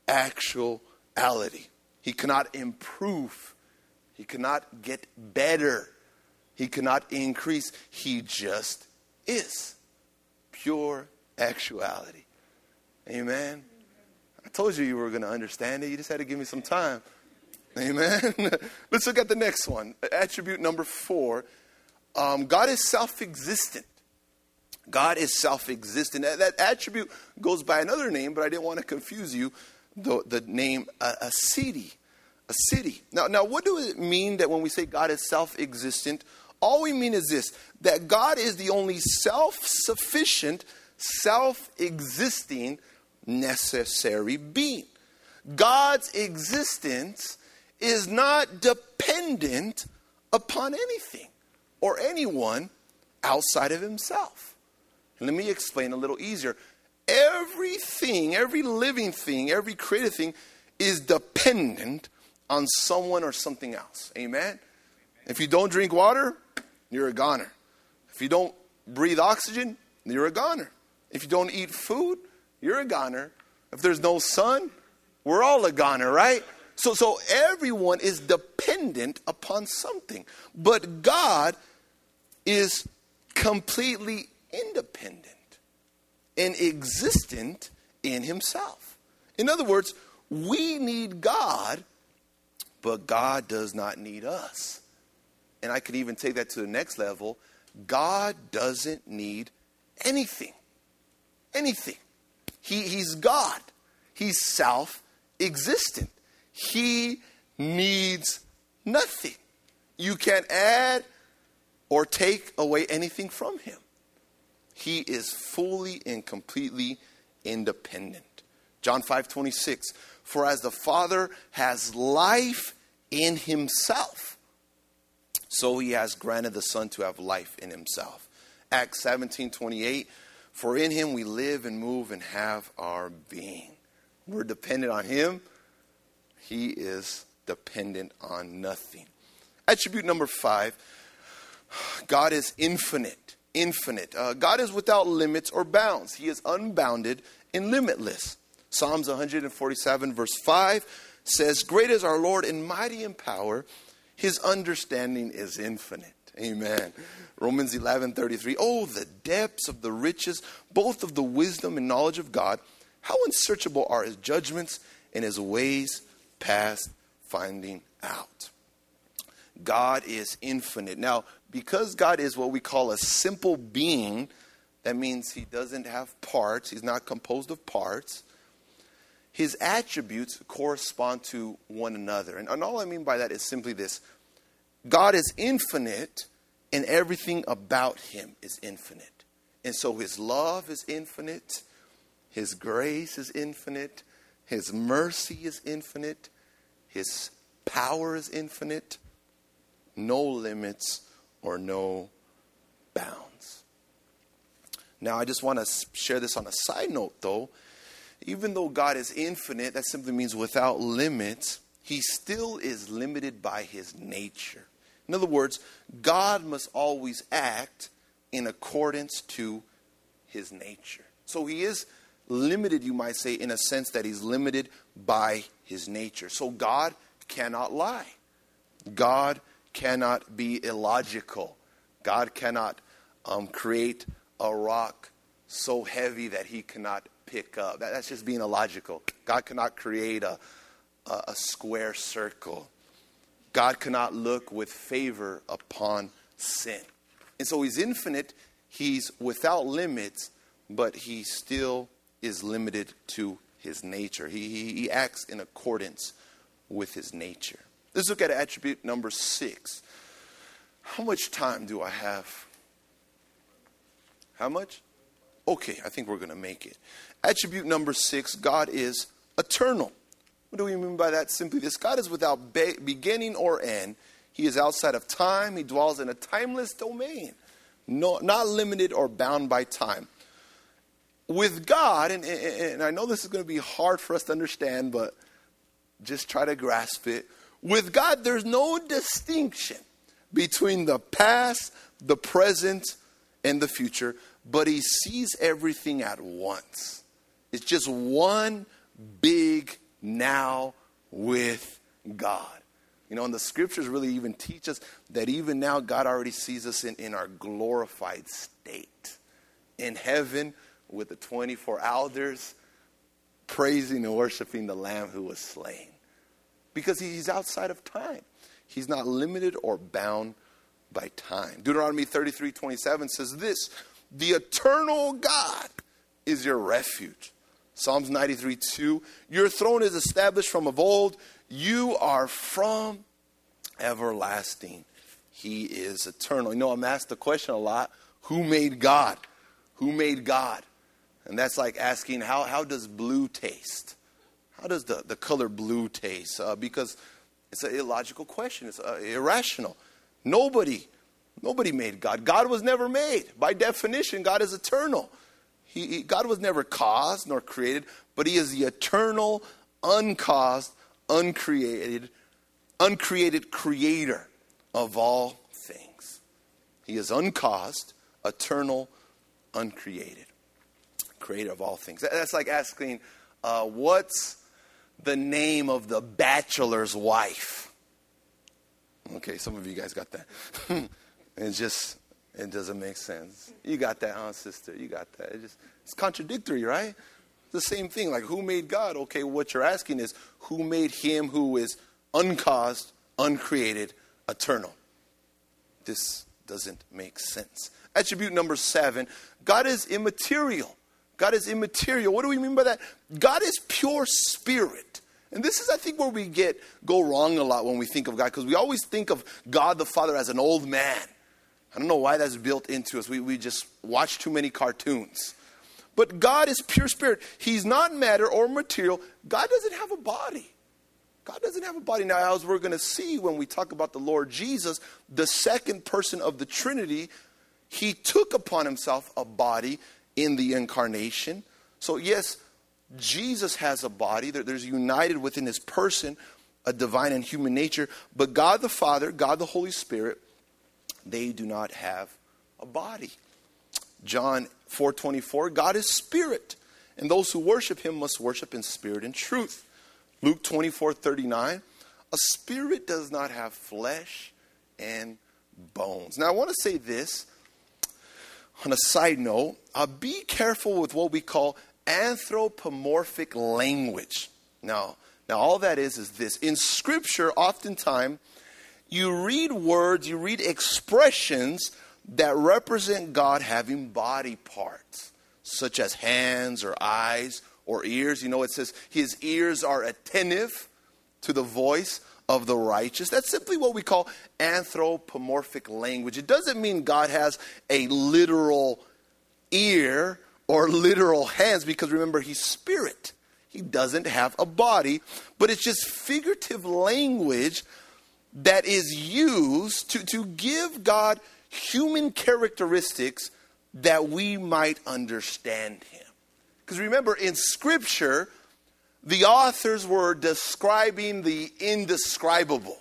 actuality. He cannot improve. He cannot get better. He cannot increase. He just is. Pure actuality. Amen. I told you you were going to understand it. You just had to give me some time. Amen. Let's look at the next one. Attribute number four. Um, God is self-existent. God is self-existent. That, that attribute goes by another name, but I didn't want to confuse you. The, the name uh, a city. A city. Now, now, what does it mean that when we say God is self-existent? All we mean is this, that God is the only self-sufficient, self-existing, necessary being. God's existence is not dependent upon anything or anyone outside of himself. And let me explain a little easier. Everything, every living thing, every created thing is dependent on someone or something else. Amen? If you don't drink water, you're a goner. If you don't breathe oxygen, you're a goner. If you don't eat food, you're a goner. If there's no sun, we're all a goner, right? So, so everyone is dependent upon something. But God is completely independent and existent in himself. In other words, we need God, but God does not need us. And I could even take that to the next level. God doesn't need anything. Anything. He, he's God. He's self-existent. He needs nothing. You can't add or take away anything from him. He is fully and completely independent. John five twenty-six, for as the Father has life in himself, so he has granted the Son to have life in himself. Acts seventeen twenty-eight, for in him we live and move and have our being. We're dependent on him. He is dependent on nothing. Attribute number five, God is infinite. Infinite. Uh, God is without limits or bounds. He is unbounded and limitless. Psalms one forty-seven verse five says, great is our Lord and mighty in power. His understanding is infinite. Amen. Romans eleven thirty-three. Oh, the depths of the riches, both of the wisdom and knowledge of God. How unsearchable are his judgments and his ways past finding out. God is infinite. Now, because God is what we call a simple being, that means he doesn't have parts. He's not composed of parts. His attributes correspond to one another. And, and all I mean by that is simply this. God is infinite, and everything about him is infinite. And so his love is infinite. His grace is infinite. His mercy is infinite. His power is infinite. No limits or no bounds. Now, I just want to share this on a side note, though. Even though God is infinite, that simply means without limits, he still is limited by his nature. In other words, God must always act in accordance to his nature. So he is limited, you might say, in a sense that he's limited by his nature. So God cannot lie. God cannot be illogical. God cannot um, create a rock so heavy that he cannot pick up. That, that's just being illogical. God cannot create a, a, a square circle. God cannot look with favor upon sin. And so he's infinite. He's without limits, but he still is limited to his nature. He, he, he acts in accordance with his nature. Let's look at attribute number six. How much time do I have? How much? Okay, I think we're going to make it. Attribute number six, God is eternal. What do we mean by that? Simply this. God is without be- beginning or end. He is outside of time. He dwells in a timeless domain. No, not limited or bound by time. With God, and, and, and I know this is going to be hard for us to understand, but just try to grasp it. With God, there's no distinction between the past, the present, and the future, but he sees everything at once. It's just one big now with God. You know, and the scriptures really even teach us that even now God already sees us in, in our glorified state. In heaven with the twenty-four elders praising and worshiping the Lamb who was slain. Because he's outside of time. He's not limited or bound by time. Deuteronomy thirty-three twenty-seven says this, the eternal God is your refuge. Psalms ninety-three two, your throne is established from of old. You are from everlasting. He is eternal. You know, I'm asked the question a lot, who made God? Who made God? And that's like asking, how, how does blue taste? How does the, the color blue taste? Uh, because it's an illogical question. It's uh, irrational. Nobody, nobody made God. God was never made. By definition, God is eternal. He, he, God was never caused nor created, but he is the eternal, uncaused, uncreated, uncreated creator of all things. He is uncaused, eternal, uncreated, creator of all things. That's like asking, uh, what's the name of the bachelor's wife? Okay, some of you guys got that. It just, it doesn't make sense. You got that, huh, sister? You got that. It just, it's contradictory, right? The same thing, like who made God? Okay, what you're asking is who made him who is uncaused, uncreated, eternal? This doesn't make sense. Attribute number seven, God is immaterial. God is immaterial. What do we mean by that? God is pure spirit. And this is, I think, where we get go wrong a lot when we think of God, because we always think of God the Father as an old man. I don't know why that's built into us. We, we just watch too many cartoons. But God is pure spirit. He's not matter or material. God doesn't have a body. God doesn't have a body. Now, as we're going to see when we talk about the Lord Jesus, the second person of the Trinity, he took upon himself a body in the incarnation. So yes, Jesus has a body. There's united within his person a divine and human nature. But God the Father, God the Holy Spirit, they do not have a body. John four twenty-four, God is spirit, and those who worship him must worship in spirit and truth. Luke twenty-four thirty-nine, a spirit does not have flesh and bones. Now I want to say this on a side note, uh, be careful with what we call anthropomorphic language. Now, now all that is is this. In Scripture, oftentimes, you read words, you read expressions that represent God having body parts, such as hands or eyes or ears. You know, it says his ears are attentive to the voice of the righteous. That's simply what we call anthropomorphic language. It doesn't mean God has a literal ear or literal hands, because remember, he's spirit. He doesn't have a body, but it's just figurative language that is used to, to give God human characteristics that we might understand him. Because remember, in Scripture, the authors were describing the indescribable,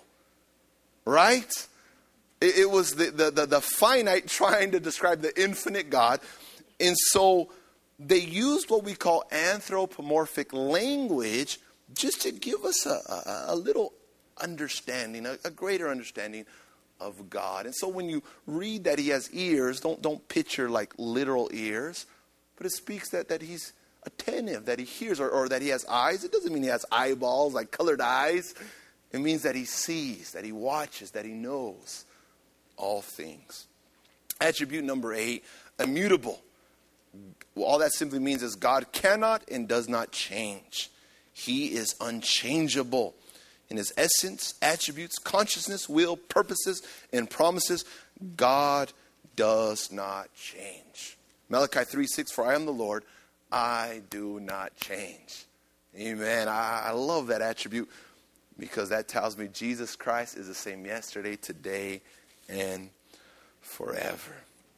right? It, it was the, the, the, the finite trying to describe the infinite God. And so they used what we call anthropomorphic language just to give us a, a, a little understanding, a, a greater understanding of God. And so when you read that he has ears, don't, don't picture like literal ears, but it speaks that, that he's attentive, that he hears, or, or that he has eyes. It doesn't mean he has eyeballs, like colored eyes. It means that he sees, that he watches, that he knows all things. Attribute number eight, immutable. Well, all that simply means is God cannot and does not change. He is unchangeable in his essence, attributes, consciousness, will, purposes, and promises. God does not change. Malachi three six, for I am the Lord, I do not change. Amen. I, I love that attribute, because that tells me Jesus Christ is the same yesterday, today, and forever.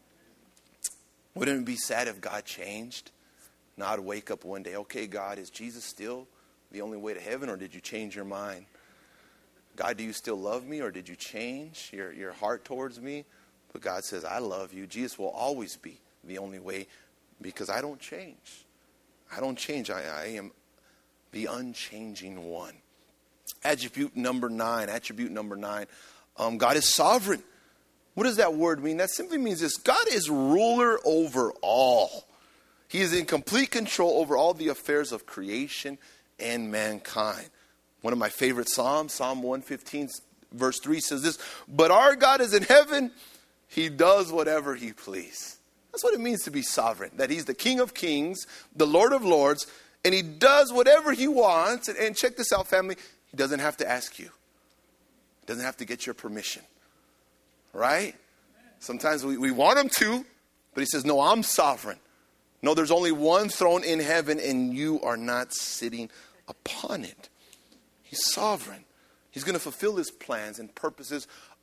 Wouldn't it be sad if God changed? Now I'd wake up one day, okay, God, is Jesus still the only way to heaven, or did you change your mind? God, do you still love me, or did you change your, your heart towards me? But God says, I love you. Jesus will always be the only way, because I don't change. I don't change. I, I am the unchanging one. Attribute number nine. Attribute number nine. Um, God is sovereign. What does that word mean? That simply means this. God is ruler over all. He is in complete control over all the affairs of creation and mankind. One of my favorite Psalms, Psalm one fifteen, verse three says this, but our God is in heaven. He does whatever he pleases. That's what it means to be sovereign, that he's the King of kings, the Lord of lords, and he does whatever he wants. And, and check this out, family. He doesn't have to ask you. He doesn't have to get your permission. Right? Sometimes we, we want him to, but he says, no, I'm sovereign. No, there's only one throne in heaven, and you are not sitting upon it. He's sovereign. He's going to fulfill his plans and purposes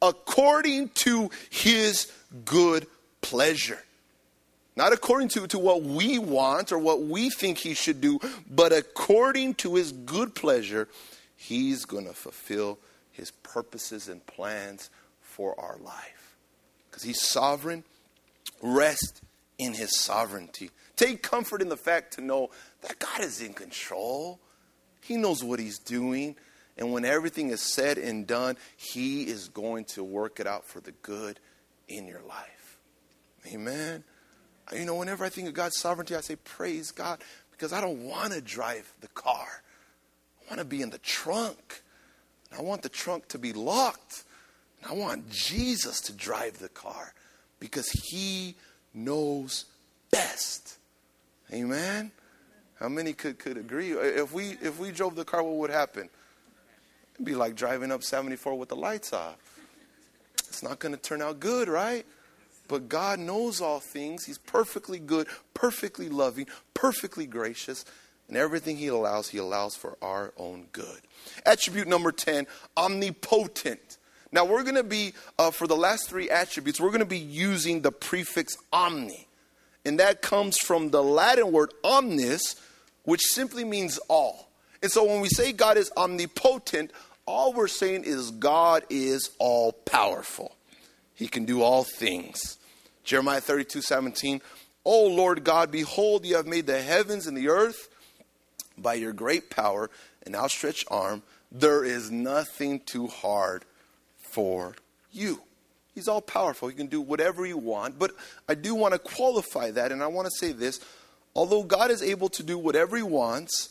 according to his good pleasure. Not according to, to what we want or what we think he should do, but according to his good pleasure, he's going to fulfill his purposes and plans for our life. Because he's sovereign. Rest in his sovereignty. Take comfort in the fact to know that God is in control. He knows what he's doing. And when everything is said and done, he is going to work it out for the good in your life. Amen. You know, whenever I think of God's sovereignty, I say, praise God, because I don't want to drive the car. I want to be in the trunk. I want the trunk to be locked. And I want Jesus to drive the car because he knows best. Amen. How many could, could agree? If we if we drove the car, what would happen? It'd be like driving up seventy-four with the lights off. It's not going to turn out good, right? But God knows all things. He's perfectly good, perfectly loving, perfectly gracious. And everything he allows, he allows for our own good. Attribute number ten, omnipotent. Now we're going to be, uh, for the last three attributes, we're going to be using the prefix omni. And that comes from the Latin word omnis, which simply means all. And so when we say God is omnipotent, all we're saying is God is all powerful. He can do all things. Jeremiah thirty-two seventeen, O Lord God, behold, you have made the heavens and the earth by your great power and outstretched arm. There is nothing too hard for you. He's all powerful. He can do whatever you want. But I do want to qualify that, and I want to say this. Although God is able to do whatever he wants,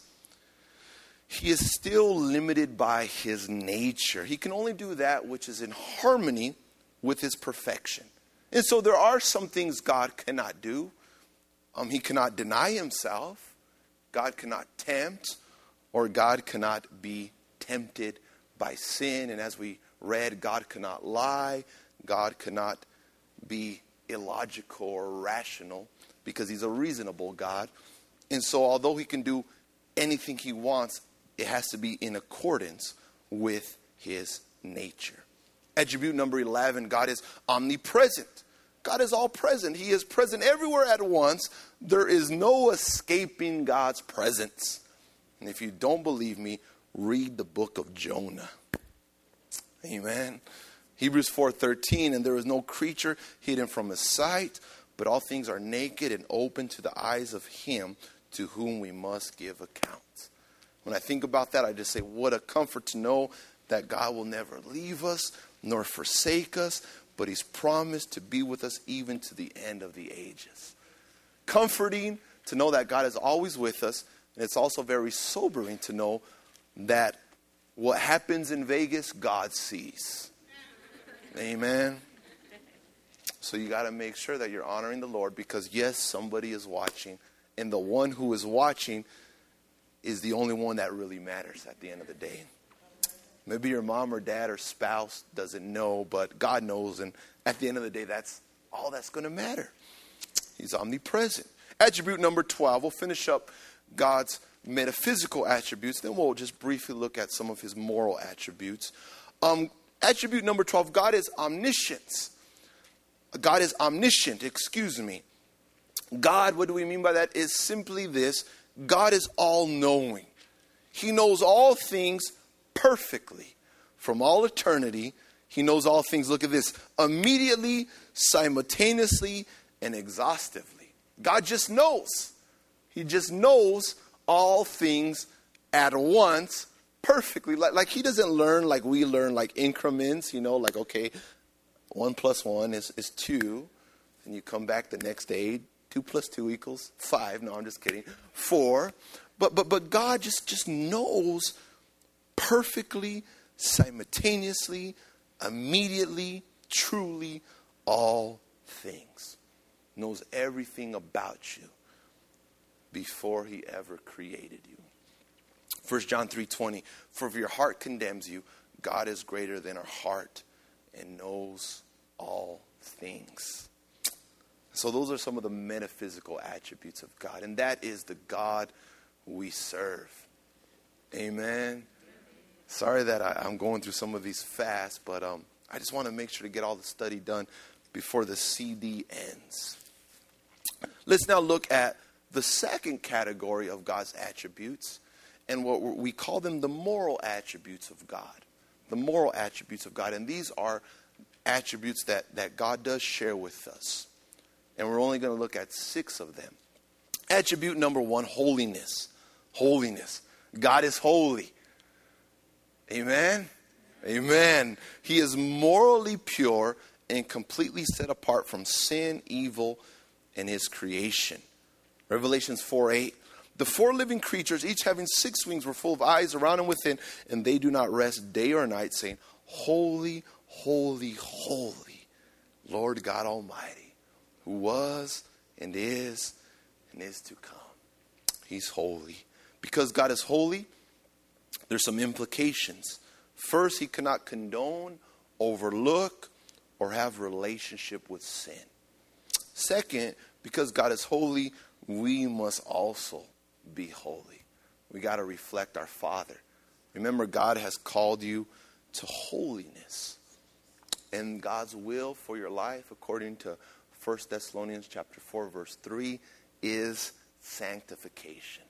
he is still limited by his nature. He can only do that which is in harmony with his perfection. And so there are some things God cannot do. Um, he cannot deny himself. God cannot tempt, or God cannot be tempted by sin. And as we read, God cannot lie. God cannot be illogical or rational because he's a reasonable God. And so although he can do anything he wants, it has to be in accordance with his nature. Attribute number eleven, God is omnipresent. God is all present. He is present everywhere at once. There is no escaping God's presence. And if you don't believe me, read the book of Jonah. Amen. Hebrews four thirteen, and there is no creature hidden from his sight, but all things are naked and open to the eyes of him to whom we must give account. When I think about that, I just say, what a comfort to know that God will never leave us nor forsake us, but he's promised to be with us even to the end of the ages. Comforting to know that God is always with us, and it's also very sobering to know that what happens in Vegas, God sees. Amen. So you got to make sure that you're honoring the Lord because, yes, somebody is watching, and the one who is watching is the only one that really matters at the end of the day. Maybe your mom or dad or spouse doesn't know, but God knows. And at the end of the day, that's all that's going to matter. He's omnipresent. Attribute number twelve, we'll finish up God's metaphysical attributes. Then we'll just briefly look at some of his moral attributes. Um, attribute number twelve, God is omniscience. God is omniscient, excuse me. God, what do we mean by that? Is simply this. God is all-knowing. He knows all things perfectly. From all eternity, he knows all things. Look at this. Immediately, simultaneously, and exhaustively. God just knows. He just knows all things at once perfectly. Like, like he doesn't learn like we learn, like increments, you know, like, okay, one plus one is, is two. And you come back the next day, two plus two equals five. No, I'm just kidding. Four. But but but God just, just knows perfectly, simultaneously, immediately, truly, all things. Knows everything about you before he ever created you. First John three twenty, for if your heart condemns you, God is greater than our heart and knows all things. So those are some of the metaphysical attributes of God. And that is the God we serve. Amen. Sorry that I, I'm going through some of these fast, but um, I just want to make sure to get all the study done before the C D ends. Let's now look at the second category of God's attributes, and what we call them the moral attributes of God. The moral attributes of God. And these are attributes that, that God does share with us. And we're only going to look at six of them. Attribute number one, holiness. Holiness. God is holy. Amen? Amen. He is morally pure and completely set apart from sin, evil, and his creation. Revelations four eight. The four living creatures, each having six wings, were full of eyes around and within, and they do not rest day or night, saying, Holy, holy, holy, Lord God Almighty, who was and is and is to come. He's holy. Because God is holy, there's some implications. First, he cannot condone, overlook, or have relationship with sin. Second, because God is holy, we must also be holy. We got to reflect our Father. Remember, God has called you to holiness. And God's will for your life, according to First Thessalonians chapter four, verse three, is sanctification.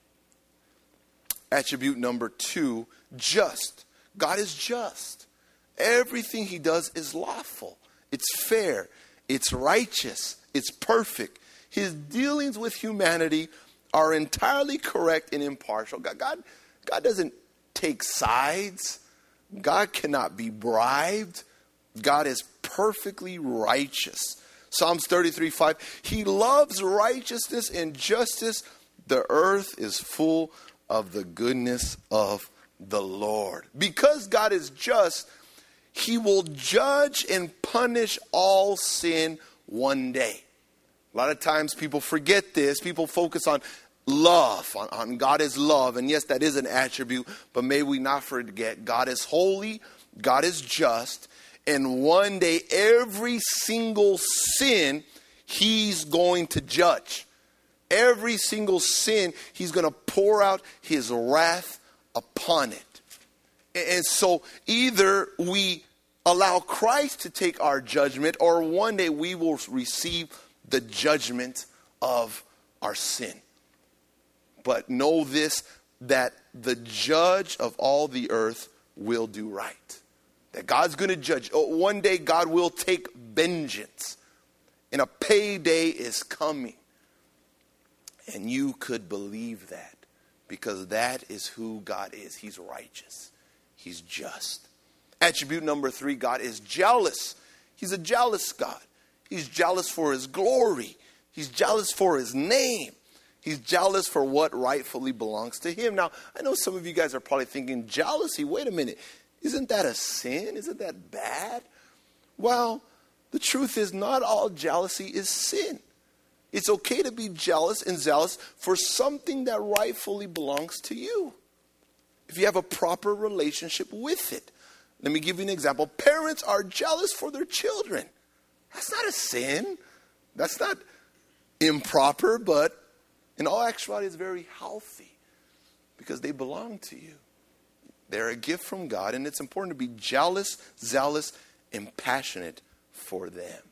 Attribute number two, just. God is just. Everything he does is lawful. It's fair. It's righteous. It's perfect. His dealings with humanity are entirely correct and impartial. God, God, God doesn't take sides. God cannot be bribed. God is perfectly righteous. Psalms thirty-three five, he loves righteousness and justice. The earth is full of the goodness of the Lord. Because God is just, he will judge and punish all sin one day. A lot of times people forget this. People focus on love, on, on God is love. And yes, that is an attribute. But may we not forget, God is holy, God is just. And one day, every single sin, he's going to judge. Every single sin, he's going to pour out his wrath upon it. And so either we allow Christ to take our judgment, or one day we will receive the judgment of our sin. But know this, that the judge of all the earth will do right. That God's going to judge. One day God will take vengeance. And a payday is coming. And you could believe that. Because that is who God is. He's righteous. He's just. Attribute number three, God is jealous. He's a jealous God. He's jealous for his glory. He's jealous for his name. He's jealous for what rightfully belongs to him. Now, I know some of you guys are probably thinking, jealousy, wait a minute. Isn't that a sin? Isn't that bad? Well, the truth is not all jealousy is sin. It's okay to be jealous and zealous for something that rightfully belongs to you, if you have a proper relationship with it. Let me give you an example. Parents are jealous for their children. That's not a sin. That's not improper, but in all actuality, it's very healthy because they belong to you. They're a gift from God, and it's important to be jealous, zealous, and passionate for them.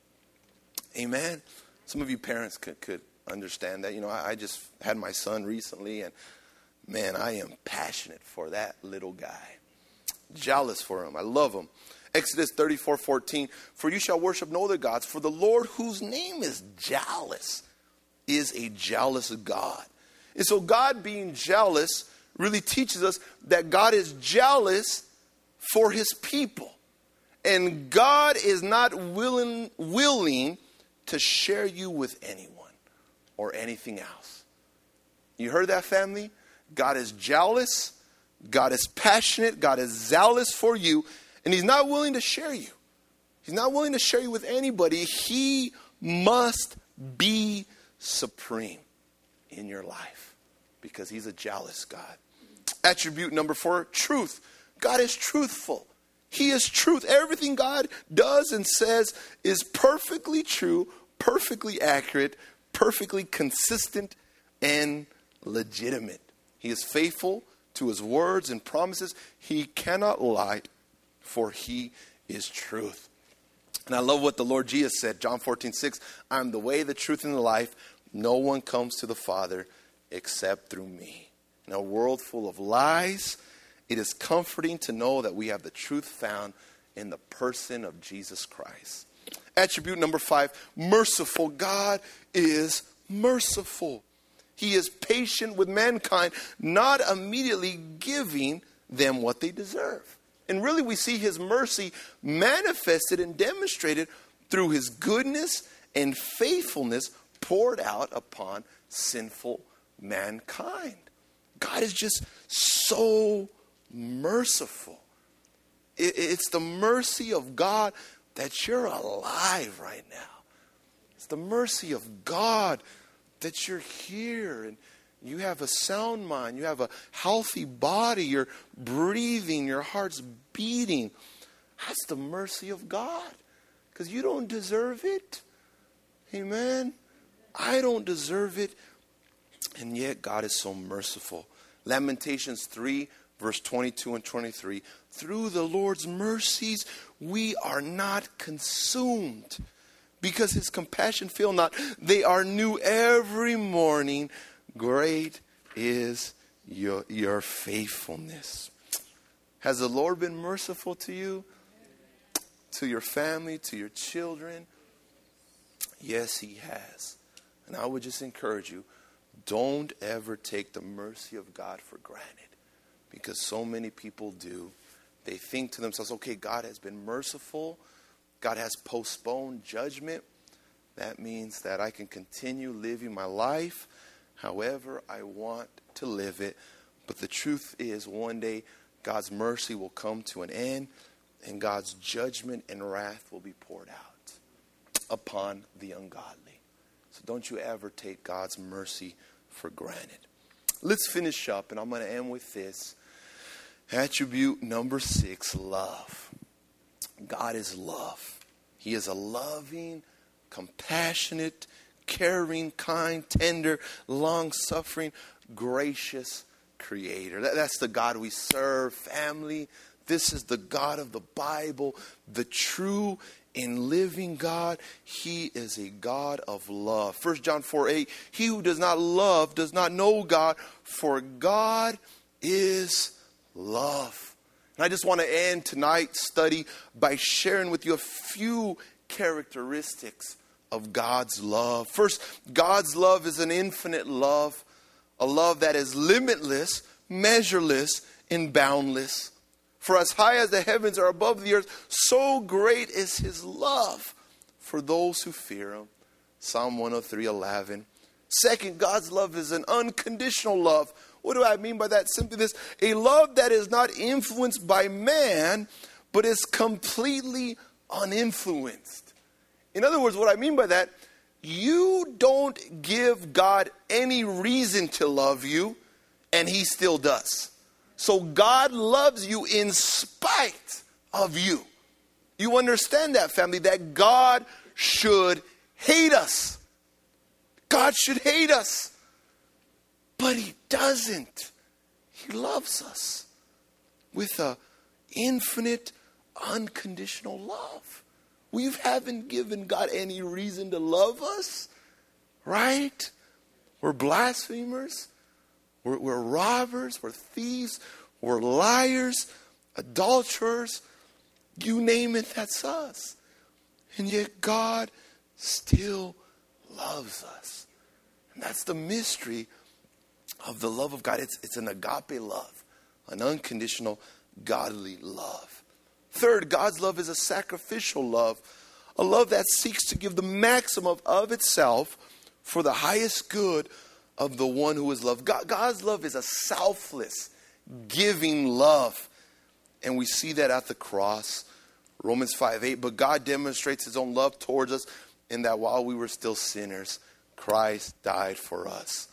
Amen. Some of you parents could, could understand that. You know, I, I just had my son recently, and man, I am passionate for that little guy. Jealous for him. I love him. Exodus thirty-four fourteen, for you shall worship no other gods, for the Lord whose name is jealous is a jealous God. And so God being jealous really teaches us that God is jealous for his people. And God is not willing, willing to share you with anyone or anything else. You heard that, family? God is jealous. God is passionate. God is zealous for you. And he's not willing to share you. He's not willing to share you with anybody. He must be supreme in your life because he's a jealous God. Attribute number four, truth. God is truthful. He is truth. Everything God does and says is perfectly true, perfectly accurate, perfectly consistent, and legitimate. He is faithful to his words and promises. He cannot lie, for he is truth. And I love what the Lord Jesus said, John fourteen six, I am the way, the truth, and the life. No one comes to the Father except through me. In a world full of lies, it is comforting to know that we have the truth found in the person of Jesus Christ. Attribute number five, merciful. God is merciful. He is patient with mankind, not immediately giving them what they deserve. And really we see his mercy manifested and demonstrated through his goodness and faithfulness poured out upon sinful mankind. God is just so merciful. It's the mercy of God that you're alive right now. It's the mercy of God that you're here and you have a sound mind. You have a healthy body. You're breathing. Your heart's beating. That's the mercy of God. Because you don't deserve it. Amen. I don't deserve it. And yet God is so merciful. Lamentations three, verse twenty-two and twenty-three. Through the Lord's mercies, we are not consumed, because his compassion fail not. They are new every morning. Great is your, your faithfulness. Has the Lord been merciful to you? To your family, to your children? Yes, he has. And I would just encourage you, don't ever take the mercy of God for granted. Because so many people do. They think to themselves, okay, God has been merciful. God has postponed judgment. That means that I can continue living my life however I want to live it. But the truth is, one day God's mercy will come to an end and God's judgment and wrath will be poured out upon the ungodly. So don't you ever take God's mercy for granted. Let's finish up, and I'm going to end with this. Attribute number six, love. God is love. He is a loving, compassionate, caring, kind, tender, long-suffering, gracious creator. That, that's the God we serve, family. This is the God of the Bible, the true and living God. He is a God of love. First John four eight, he who does not love does not know God, for God is love. And I just want to end tonight's study by sharing with you a few characteristics of God's love. First, God's love is an infinite love, a love that is limitless, measureless, and boundless. For as high as the heavens are above the earth, so great is his love for those who fear him. Psalm one oh three eleven. Second, God's love is an unconditional love. What do I mean by that? Simply this: a love that is not influenced by man, but is completely uninfluenced. In other words, what I mean by that, you don't give God any reason to love you, and he still does. So God loves you in spite of you. You understand that, family? That God should hate us. God should hate us. But he doesn't. He loves us with an infinite, unconditional love. We haven't given God any reason to love us, right? We're blasphemers. We're, we're robbers. We're thieves. We're liars, adulterers. You name it, that's us. And yet God still loves us. And that's the mystery of the love of God. It's, it's an agape love, an unconditional, godly love. Third, God's love is a sacrificial love, a love that seeks to give the maximum of, of itself for the highest good of the one who is loved. God, God's love is a selfless, giving love. And we see that at the cross. Romans five eight. But God demonstrates his own love towards us in that while we were still sinners, Christ died for us.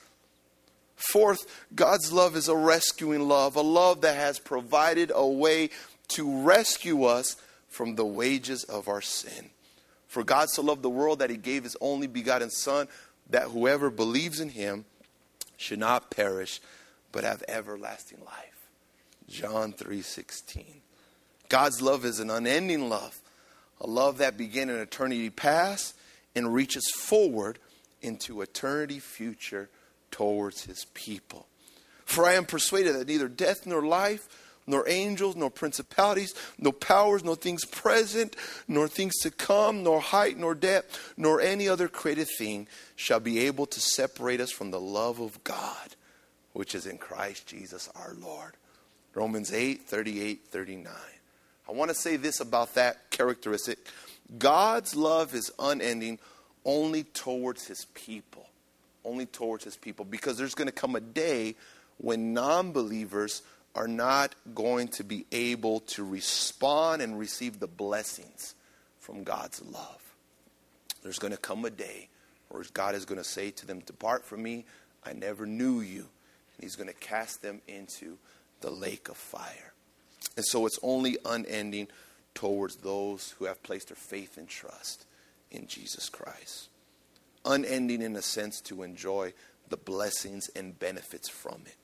Fourth, God's love is a rescuing love, a love that has provided a way to rescue us from the wages of our sin. For God so loved the world that he gave his only begotten Son, that whoever believes in him should not perish, but have everlasting life. John three sixteen. God's love is an unending love, A love that began in eternity past and reaches forward into eternity future towards his people. For I am persuaded that neither death nor life, nor angels, nor principalities, nor powers, nor things present, nor things to come, nor height, nor depth, nor any other created thing shall be able to separate us from the love of God, which is in Christ Jesus our Lord. Romans eight, thirty-eight, thirty-nine. I want to say this about that characteristic. God's love is unending only towards his people. Only towards his people. Because there's going to come a day when non-believers are not going to be able to respond and receive the blessings from God's love. There's going to come a day where God is going to say to them, depart from me, I never knew you. And he's going to cast them into the lake of fire. And so it's only unending towards those who have placed their faith and trust in Jesus Christ. Unending in a sense to enjoy the blessings and benefits from it.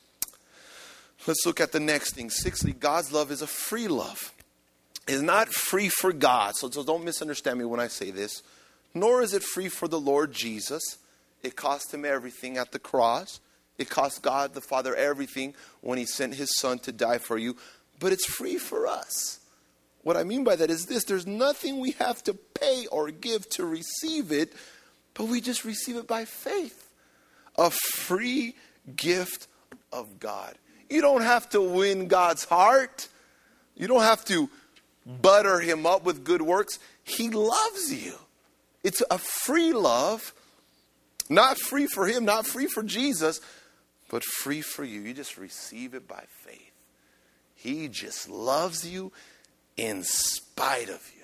Let's look at the next thing. Sixthly, God's love is a free love. It's not free for God. So, so don't misunderstand me when I say this. Nor is it free for the Lord Jesus. It cost him everything at the cross. It cost God the Father everything when he sent his Son to die for you. But it's free for us. What I mean by that is this. There's nothing we have to pay or give to receive it. But we just receive it by faith. A free gift of God. You don't have to win God's heart. You don't have to butter him up with good works. He loves you. It's a free love. Not free for him, not free for Jesus, but free for you. You just receive it by faith. He just loves you in spite of you.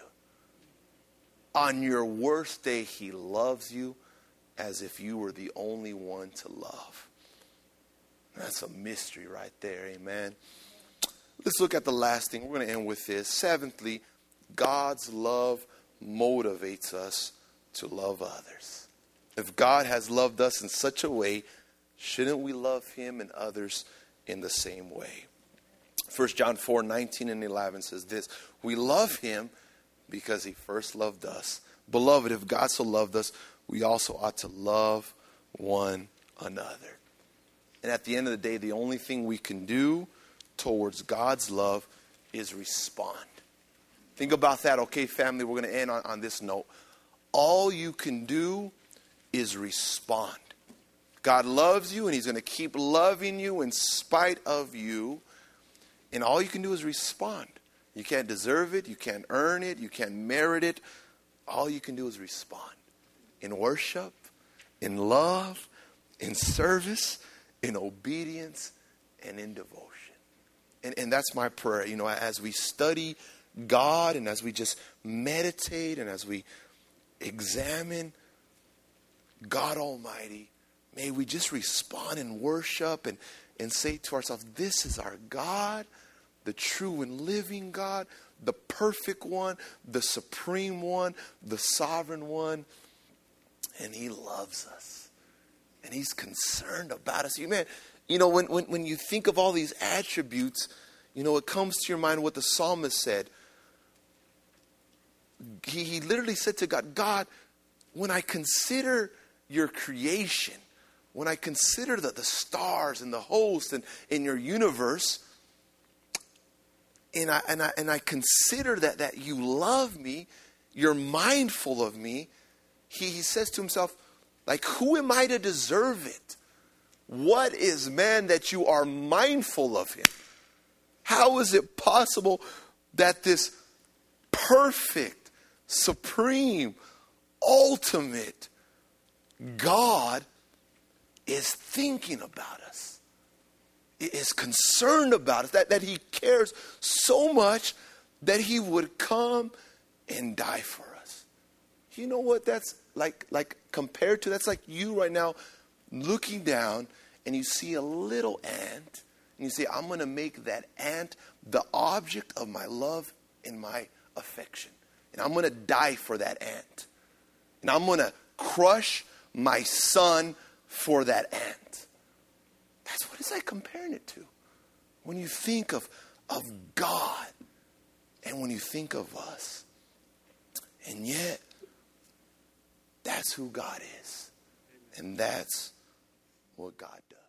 On your worst day, he loves you as if you were the only one to love. That's a mystery right there, amen. Let's look at the last thing. We're going to end with this. Seventhly, God's love motivates us to love others. If God has loved us in such a way, shouldn't we love him and others in the same way? First John four, nineteen and eleven says this. We love him because he first loved us. Beloved, if God so loved us, we also ought to love one another. And at the end of the day, the only thing we can do towards God's love is respond. Think about that. Okay, family, we're going to end on, on this note. All you can do is respond. God loves you and he's going to keep loving you in spite of you. And all you can do is respond. You can't deserve it. You can't earn it. You can't merit it. All you can do is respond. In worship, in love, in service, in obedience, and in devotion. And, and that's my prayer. You know, as we study God and as we just meditate and as we examine God Almighty, may we just respond in worship and, and say to ourselves, this is our God, the true and living God, the perfect one, the supreme one, the sovereign one. And he loves us. And he's concerned about us. You, man, you know, when, when, when you think of all these attributes, you know, it comes to your mind what the psalmist said. He, he literally said to God, God, when I consider your creation, when I consider the, the stars and the hosts and in your universe, and I, and I, and I consider that, that you love me, you're mindful of me, he, he says to himself, like, who am I to deserve it? What is man that you are mindful of him? How is it possible that this perfect, supreme, ultimate God is thinking about us, is concerned about us, that, that he cares so much that he would come and die for us? You know what that's like, like compared to, that's like you right now looking down and you see a little ant and you say, I'm going to make that ant the object of my love and my affection. And I'm going to die for that ant. And I'm going to crush my son for that ant. That's what it's like comparing it to. When you think of, of God and when you think of us, And yet, that's who God is. And that's what God does.